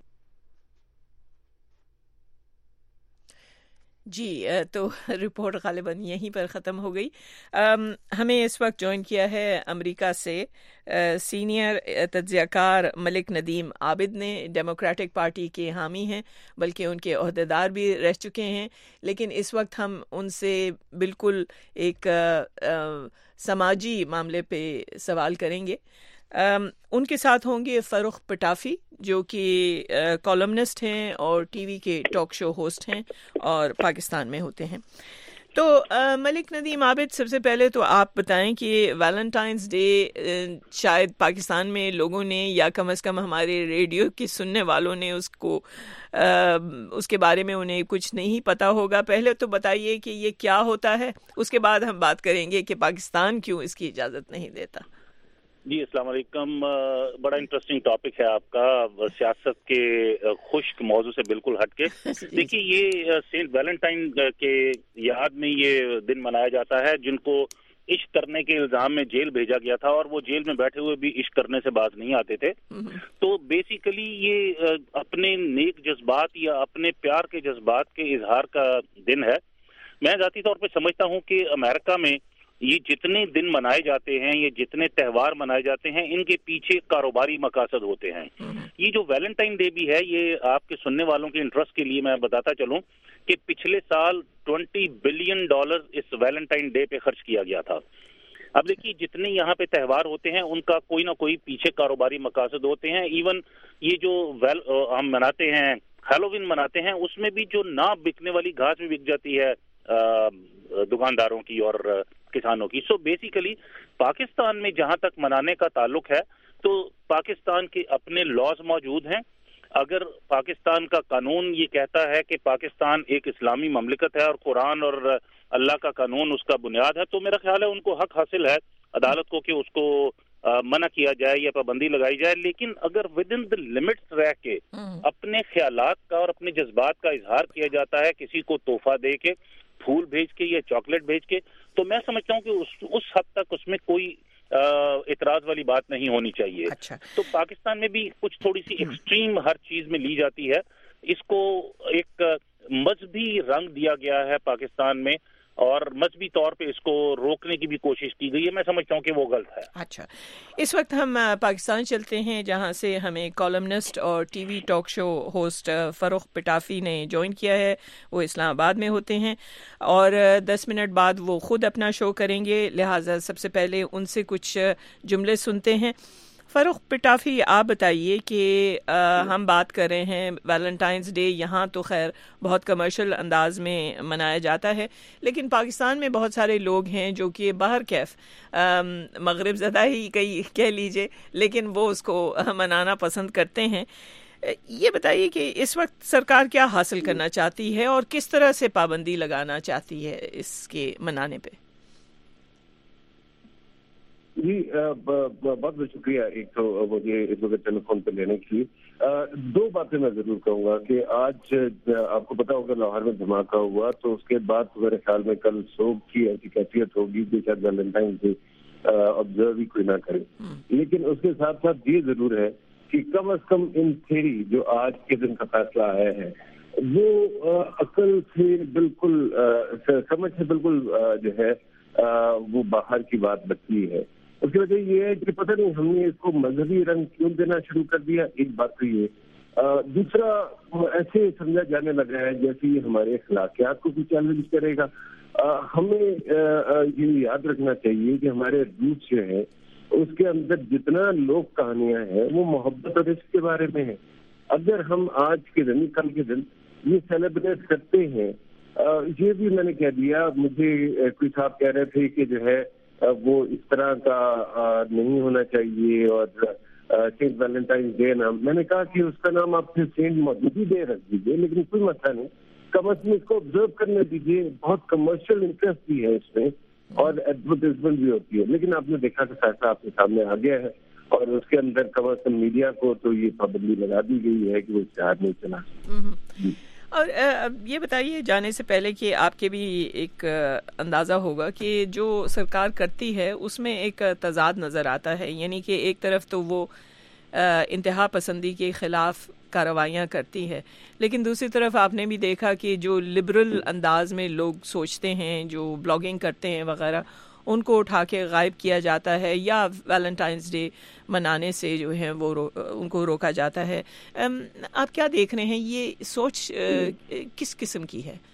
جی تو رپورٹ غالباً یہیں پر ختم ہو گئی. ہمیں اس وقت جوائن کیا ہے امریکہ سے سینئر تجزیہ کار ملک ندیم عابد نے. ڈیموکریٹک پارٹی کے حامی ہیں بلکہ ان کے عہدیدار بھی رہ چکے ہیں، لیکن اس وقت ہم ان سے بالکل ایک سماجی معاملے پہ سوال کریں گے. ان کے ساتھ ہوں گے فروخ پٹافی جو کہ کالمنسٹ ہیں اور ٹی وی کے ٹاک شو ہوسٹ ہیں اور پاکستان میں ہوتے ہیں. تو ملک ندیم عابد، سب سے پہلے تو آپ بتائیں کہ ویلنٹائنس ڈے شاید پاکستان میں لوگوں نے یا کم از کم ہمارے ریڈیو کی سننے والوں نے اس کو اس کے بارے میں انہیں کچھ نہیں پتا ہوگا. پہلے تو بتائیے کہ یہ کیا ہوتا ہے، اس کے بعد ہم بات کریں گے کہ پاکستان کیوں اس کی اجازت نہیں دیتا. جی السلام علیکم. بڑا انٹرسٹنگ ٹاپک ہے آپ کا، سیاست کے خشک موضوع سے بالکل ہٹ کے. دیکھیے یہ سینٹ ویلنٹائن کے یاد میں یہ دن منایا جاتا ہے جن کو عشق کرنے کے الزام میں جیل بھیجا گیا تھا اور وہ جیل میں بیٹھے ہوئے بھی عشق کرنے سے باز نہیں آتے تھے. تو بیسیکلی یہ اپنے نیک جذبات یا اپنے پیار کے جذبات کے اظہار کا دن ہے. میں ذاتی طور پہ سمجھتا ہوں کہ امریکہ میں یہ جتنے دن منائے جاتے ہیں، یہ جتنے تہوار منائے جاتے ہیں، ان کے پیچھے کاروباری مقاصد ہوتے ہیں. یہ جو ویلنٹائن ڈے بھی ہے، یہ آپ کے سننے والوں کے انٹرسٹ کے لیے میں بتاتا چلوں کہ پچھلے سال ٹوینٹی بلین ڈالر اس ویلنٹائن ڈے پہ خرچ کیا گیا تھا. اب دیکھیے جتنے یہاں پہ تہوار ہوتے ہیں ان کا کوئی نہ کوئی پیچھے کاروباری مقاصد ہوتے ہیں. ایون یہ جو ویل ہم مناتے ہیں، ہیلووین مناتے ہیں، اس میں بھی جو نہ بکنے والی گھاس بھی بک جاتی ہے دکانداروں کی اور کسانوں کی. سو بیسیکلی پاکستان میں جہاں تک منانے کا تعلق ہے تو پاکستان کے اپنے لاز موجود ہیں. اگر پاکستان کا قانون یہ کہتا ہے کہ پاکستان ایک اسلامی مملکت ہے اور قرآن اور اللہ کا قانون اس کا بنیاد ہے، تو میرا خیال ہے ان کو حق حاصل ہے عدالت کو کہ اس کو منع کیا جائے یا پابندی لگائی جائے. لیکن اگر ود ان دا لمٹس رہ کے اپنے خیالات کا اور اپنے جذبات کا اظہار کیا جاتا ہے کسی کو تحفہ دے کے، پھول بھیج کے یا چاکلیٹ بھیج کے، تو میں سمجھتا ہوں کہ اس, اس حد تک اس میں کوئی اعتراض والی بات نہیں ہونی چاہیے. اچھا. تو پاکستان میں بھی کچھ تھوڑی سی ایکسٹریم ہر چیز میں لی جاتی ہے. اس کو ایک مذہبی رنگ دیا گیا ہے پاکستان میں اور مذہبی طور پہ اس کو روکنے کی بھی کوشش کی گئی ہے. میں سمجھتا ہوں کہ وہ غلط ہے. اچھا، اس وقت ہم پاکستان چلتے ہیں جہاں سے ہمیں کالمنسٹ اور T V talk show host Farrukh Pitafi نے جوائن کیا ہے. وہ اسلام آباد میں ہوتے ہیں اور دس منٹ بعد وہ خود اپنا شو کریں گے، لہٰذا سب سے پہلے ان سے کچھ جملے سنتے ہیں. فروخ پٹافی، آپ بتائیے کہ ہم بات کر رہے ہیں ویلنٹائنس ڈے، یہاں تو خیر بہت کمرشل انداز میں منایا جاتا ہے، لیکن پاکستان میں بہت سارے لوگ ہیں جو کہ باہر کیف مغرب زدہ ہی کہہ لیجئے، لیکن وہ اس کو منانا پسند کرتے ہیں. یہ بتائیے کہ اس وقت سرکار کیا حاصل کرنا چاہتی ہے اور کس طرح سے پابندی لگانا چاہتی ہے اس کے منانے پہ؟ جی بہت بہت شکریہ ایک تو مجھے اس وقت ٹیلی فون پہ لینے کی. دو باتیں میں ضرور کہوں گا کہ آج آپ کو پتا ہوگا لاہور میں دھماکہ ہوا، تو اس کے بعد میرے خیال میں کل سوگ کی ایسی کیفیت ہوگی کہ شاید ویلنٹائن ڈے آبزرو ہی کوئی نہ کرے. لیکن اس کے ساتھ ساتھ یہ ضرور ہے کہ کم از کم ان تھیری جو آج کے دن کا فیصلہ آیا ہے وہ عقل سے بالکل، سمجھ سے بالکل جو ہے وہ باہر کی بات بچی ہے. اس کی وجہ یہ ہے کہ پتہ نہیں ہم نے اس کو مذہبی رنگ کیوں دینا شروع کر دیا، ایک بات تو یہ. دوسرا ایسے سمجھا جانے لگا ہے جیسے یہ ہمارے اخلاقیات کو بھی چیلنج کرے گا. ہمیں یہ یاد رکھنا چاہیے کہ ہمارے روٹس جو ہے اس کے اندر جتنا لوک کہانیاں ہیں وہ محبت اور عشق کے بارے میں ہیں. اگر ہم آج کے دن، کل کے دن یہ سیلیبریٹ کرتے ہیں، یہ بھی میں نے کہہ دیا، مجھے کوئی صاحب کہہ رہے تھے کہ جو ہے وہ اس طرح کا نہیں ہونا چاہیے اور سینٹ ویلنٹائن ڈے نام، میں نے کہا کہ اس کا نام آپ سے سینٹ مودودی ڈے رکھ دیجیے، لیکن کوئی مسئلہ نہیں، کم از کم اس کو آبزرو کرنے دیجیے. بہت کمرشل انٹرسٹ بھی ہے اس میں اور ایڈورٹائزمنٹ بھی ہوتی ہے، لیکن آپ نے دیکھا کہ فیصلہ آپ کے سامنے آ گیا ہے اور اس کے اندر کم از کم میڈیا کو تو یہ پابندی لگا دی گئی ہے کہ وہ اشتہار نہیں چلا. اور یہ بتائیے جانے سے پہلے کہ آپ کے بھی ایک اندازہ ہوگا کہ جو سرکار کرتی ہے اس میں ایک تضاد نظر آتا ہے، یعنی کہ ایک طرف تو وہ انتہا پسندی کے خلاف کارروائیاں کرتی ہے، لیکن دوسری طرف آپ نے بھی دیکھا کہ جو لبرل انداز میں لوگ سوچتے ہیں، جو بلاگنگ کرتے ہیں وغیرہ، ان کو اٹھا کے غائب کیا جاتا ہے یا ویلنٹائنس ڈے منانے سے جو ہے وہ رو, ان کو روکا جاتا ہے. آپ کیا دیکھ رہے ہیں، یہ سوچ کس قسم کی ہے؟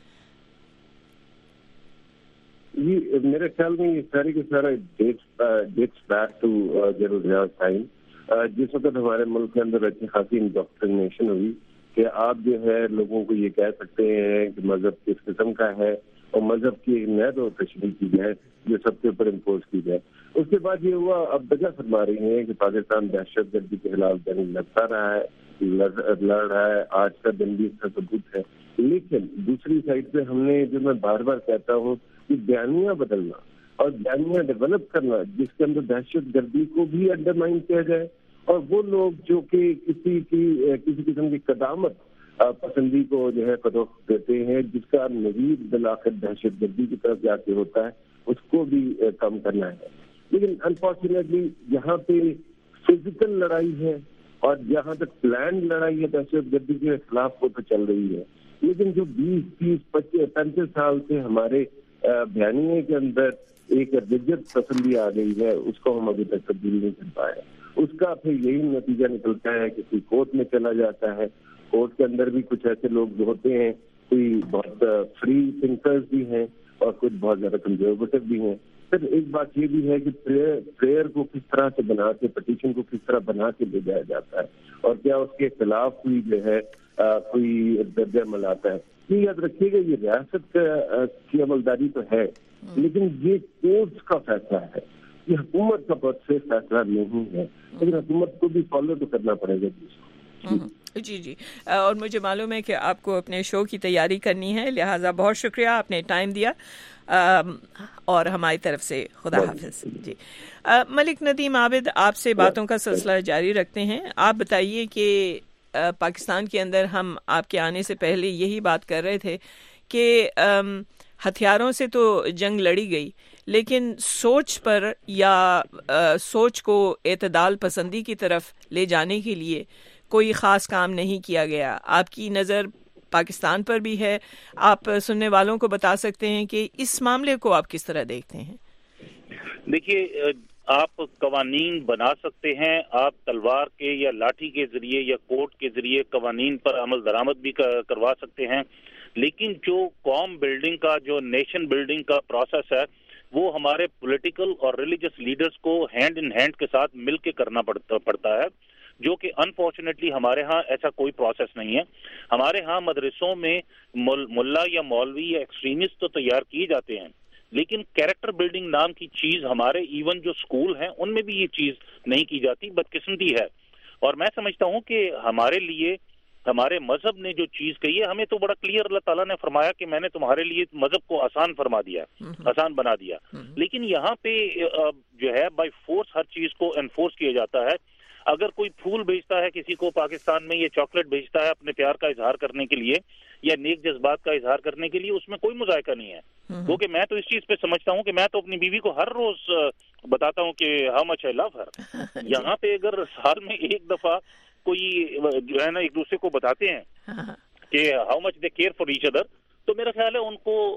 جی میرے خیال میں یہ سارے کے سارا ڈیٹس بیک ٹو ضروریات ٹائم، جس وقت ہمارے ملک کے اندر اچھی خاصی انڈوکٹرینیشن ہوئی کہ آپ جو ہے لوگوں کو یہ کہہ سکتے ہیں کہ مذہب کس قسم کا ہے اور مذہب کی ایک نئے و تشریح کی جائے جو سب کے اوپر امپوز کی جائے. اس کے بعد یہ ہوا، اب وجہ فرما رہی ہیں کہ پاکستان دہشت گردی کے خلاف جنگ لڑتا رہا ہے، لڑ رہا ہے، آج کا دن بھی اس کا ثبوت ہے. لیکن دوسری سائڈ پہ ہم نے، جو میں بار بار کہتا ہوں، کہ بیانیاں بدلنا اور بیانیاں ڈیولپ کرنا جس کے اندر دہشت گردی کو بھی انڈرمائن کیا جائے، اور وہ لوگ جو کہ کسی کی کسی قسم کی قدامت پسندی کو جو ہے فروخت دیتے ہیں، جس کا نظیر بالآخر دہشت گردی کی طرف جا کے ہوتا ہے، اس کو بھی کم کرنا ہے. لیکن انفارچونیٹلی یہاں پہ فزیکل لڑائی ہے اور جہاں تک پلان لڑائی ہے دہشت گردی کے خلاف وہ تو چل رہی ہے. لیکن جو بیس تیس پچیس پینتیس سال سے ہمارے बयानिए के अंदर एक रिजिड तसल्ली आ गई है, उसको हम अभी तक तब्दील नहीं कर पाए। उसका फिर यही नतीजा निकलता है कि कोई कोर्ट में चला जाता है, कोर्ट के अंदर भी कुछ ऐसे लोग होते हैं, कोई बहुत फ्री थिंकर्स भी हैं और कुछ बहुत ज्यादा कंजर्वेटिव भी हैं। फिर एक बात ये भी है कि प्रेयर प्रेयर को किस तरह से बना के, पटिशन को किस तरह बना के ले जाया जाता है और क्या उसके खिलाफ कोई जो है आ, कोई दर्जा अमल आता है। ये याद रखिएगा, ये रियासत की अमलदारी तो है, लेकिन ये कोर्ट्स का फैसला है, ये हुकूमत का पद से फैसला नहीं है, लेकिन हुकूमत को भी फॉलो तो करना पड़ेगा। जी जी, और मुझे मालूम है कि आपको अपने शो की तैयारी करनी है, लिहाजा बहुत शुक्रिया, आपने टाइम दिया और हमारी तरफ से खुदा हाफिज। जी, मलिक नदीम आबिद, आपसे बातों का सिलसिला जारी रखते हैं। आप बताइए कि पाकिस्तान के अंदर हम आपके आने से पहले यही बात कर रहे थे कि हथियारों से तो जंग लड़ी गई, लेकिन सोच पर या आ, सोच को एतदाल पसंदी की तरफ ले जाने के लिए कोई ख़ास काम नहीं किया गया। आपकी नज़र पाकिस्तान पर भी है, आप सुनने वालों को बता सकते हैं कि इस मामले को आप किस तरह देखते हैं? देखिए, आप कवानीन बना सकते हैं, आप तलवार के या लाठी के जरिए या कोर्ट के जरिए कवानीन पर अमल दरामद भी करवा सकते हैं, लेकिन जो कौम बिल्डिंग का, जो नेशन बिल्डिंग का प्रोसेस है, वो हमारे पॉलिटिकल और रिलीजियस लीडर्स को हैंड इन हैंड के साथ मिल के करना पड़ता पड़ता है, जो कि अनफॉर्चुनेटली हमारे यहाँ ऐसा कोई प्रोसेस नहीं है। हमारे यहाँ मदरसों में मुल्ला या मौलवी या एक्सट्रीमिस्ट तो तैयार किए जाते हैं, लेकिन कैरेक्टर बिल्डिंग नाम की चीज हमारे इवन जो स्कूल हैं उनमें भी ये चीज नहीं की जाती, बदकिस्मती है। और मैं समझता हूँ कि हमारे लिए हमारे मजहब ने जो चीज कही है, हमें तो बड़ा क्लियर अल्लाह ताला ने फरमाया कि मैंने तुम्हारे लिए मजहब को आसान फरमा दिया, आसान बना दिया। लेकिन यहाँ पे जो है बाय फोर्स हर चीज को एनफोर्स किया जाता है। अगर कोई फूल भेजता है किसी को पाकिस्तान में, ये चॉकलेट भेजता है अपने प्यार का इजहार करने के लिए या नेक जज्बात का इजहार करने के लिए, उसमें कोई मुजायका नहीं है। क्योंकि मैं तो इस चीज पे समझता हूँ कि मैं तो अपनी बीवी को हर रोज बताता हूँ कि how much I love her. यहाँ पे अगर साल में एक दफा कोई जो है ना एक दूसरे को बताते हैं कि how much they care for each other, तो मेरा ख्याल है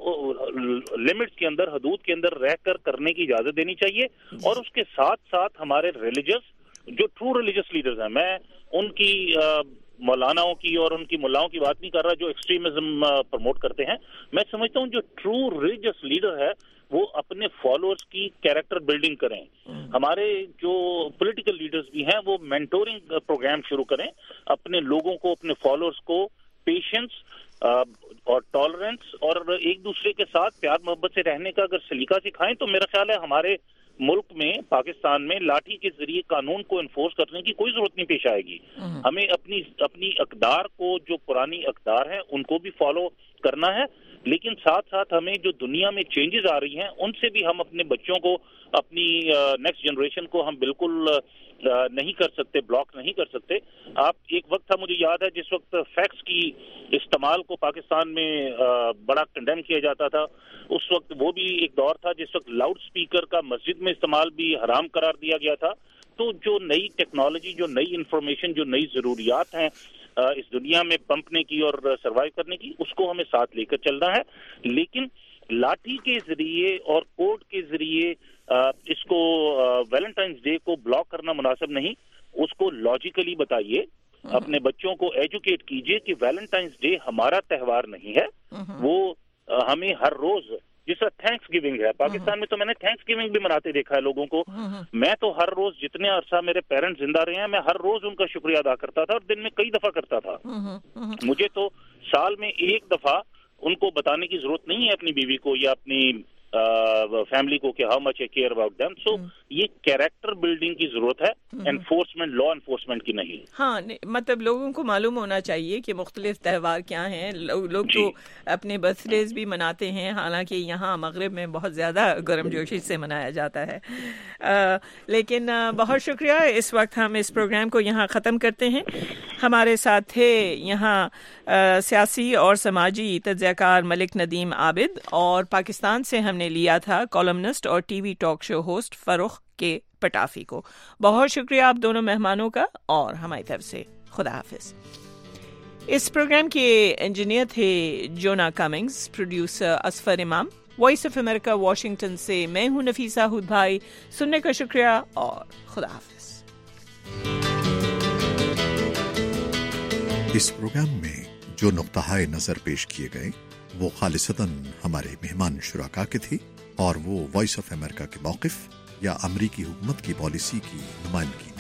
उनको लिमिट्स के अंदर, हदूद के अंदर रहकर करने की इजाजत देनी चाहिए। और उसके साथ साथ हमारे रिलीजियस, जो ट्रू रिलीजियस लीडर्स हैं, मैं उनकी मौलानाओं की और उनकी मुल्लाओं की बात नहीं कर रहा जो एक्सट्रीमिज्म प्रमोट करते हैं। मैं समझता हूँ जो ट्रू रिलीजियस लीडर है वो अपने फॉलोअर्स की कैरेक्टर बिल्डिंग करें। हमारे जो पॉलिटिकल लीडर्स भी हैं वो मेंटोरिंग प्रोग्राम शुरू करें, अपने लोगों को, अपने फॉलोअर्स को पेशेंस और टॉलरेंस और एक दूसरे के साथ प्यार मोहब्बत से रहने का अगर सलीका सिखाएं, तो मेरा ख्याल है हमारे मुल्क में, पाकिस्तान में लाठी के जरिए कानून को एनफोर्स करने की कोई जरूरत नहीं पेश आएगी। हमें अपनी अपनी अकदार को, जो पुरानी अकदार हैं, उनको भी फॉलो करना है, लेकिन साथ साथ हमें जो दुनिया में चेंजेस आ रही हैं उनसे भी हम अपने बच्चों को, अपनी नेक्स्ट जनरेशन को हम बिल्कुल नहीं कर सकते, ब्लॉक नहीं कर सकते। आप एक वक्त था, मुझे याद है, जिस वक्त फैक्स की इस्तेमाल को पाकिस्तान में बड़ा कंडेम किया जाता था। उस वक्त वो भी एक दौर था जिस वक्त लाउड स्पीकर का मस्जिद में इस्तेमाल भी हराम करार दिया गया था। तो जो नई टेक्नोलॉजी, जो नई इंफॉर्मेशन, जो नई जरूरियात हैं इस दुनिया में पंपने की और सर्वाइव करने की, उसको हमें साथ लेकर चलना है। लेकिन लाठी के जरिए और कोर्ट के जरिए इसको वैलेंटाइंस डे को ब्लॉक करना मुनासिब नहीं। उसको लॉजिकली बताइए, अपने बच्चों को एजुकेट कीजिए कि वैलेंटाइंस डे हमारा त्योहार नहीं है, वो हमें हर रोज, जिस तरह थैंक्स गिविंग है पाकिस्तान में, तो मैंने थैंक्स गिविंग भी मनाते देखा है लोगों को। मैं तो हर रोज, जितने अरसा मेरे पेरेंट्स जिंदा रहे हैं, मैं हर रोज उनका शुक्रिया अदा करता था और दिन में कई दफा करता था। मुझे तो साल में एक दफा उनको बताने की जरूरत नहीं है अपनी बीवी को या अपनी फैमिली को कि how much I care about them. So ये कैरेक्टर बिल्डिंग की जरूरत है, एनफोर्समेंट, लॉ एनफोर्समेंट की नहीं। हाँ, मतलब लोगों को मालूम होना चाहिए कि मुख्तलिफ त्यौहार क्या हैं। लो, लोग तो अपने बर्थडेज भी मनाते हैं, हालांकि यहाँ मगरिब में बहुत ज़्यादा गर्मजोशी से मनाया जाता है। आ, लेकिन आ, बहुत शुक्रिया। इस वक्त हम इस प्रोग्राम को यहाँ ख़त्म करते हैं। हमारे साथ थे यहाँ सियासी और समाजी तज्ज़ियाकार मलिक नदीम आबिद, और पाकिस्तान से हमने लिया था कॉलमनिस्ट और TV talk show host Farrukh के पटाफी को। बहुत शुक्रिया आप दोनों मेहमानों का, और हमारी तरफ से खुदा हाफिज। इस प्रोग्राम के इंजीनियर थे जोना कमिंग्स, प्रोड्यूसर असफर इमाम, वॉइस ऑफ अमेरिका वाशिंगटन से मैं हूं नफीसा हुद भाई। सुनने का शुक्रिया और खुदा हाफिज। इस प्रोग्राम में जो नुक्ता-ए नजर पेश किए गए वो खालिसतन हमारे मेहमान शुराका के थे और वो वॉइस ऑफ अमेरिका के मौक़िफ़ या अमरीकी हुकूमत की पॉलिसी की नुमाइंदगी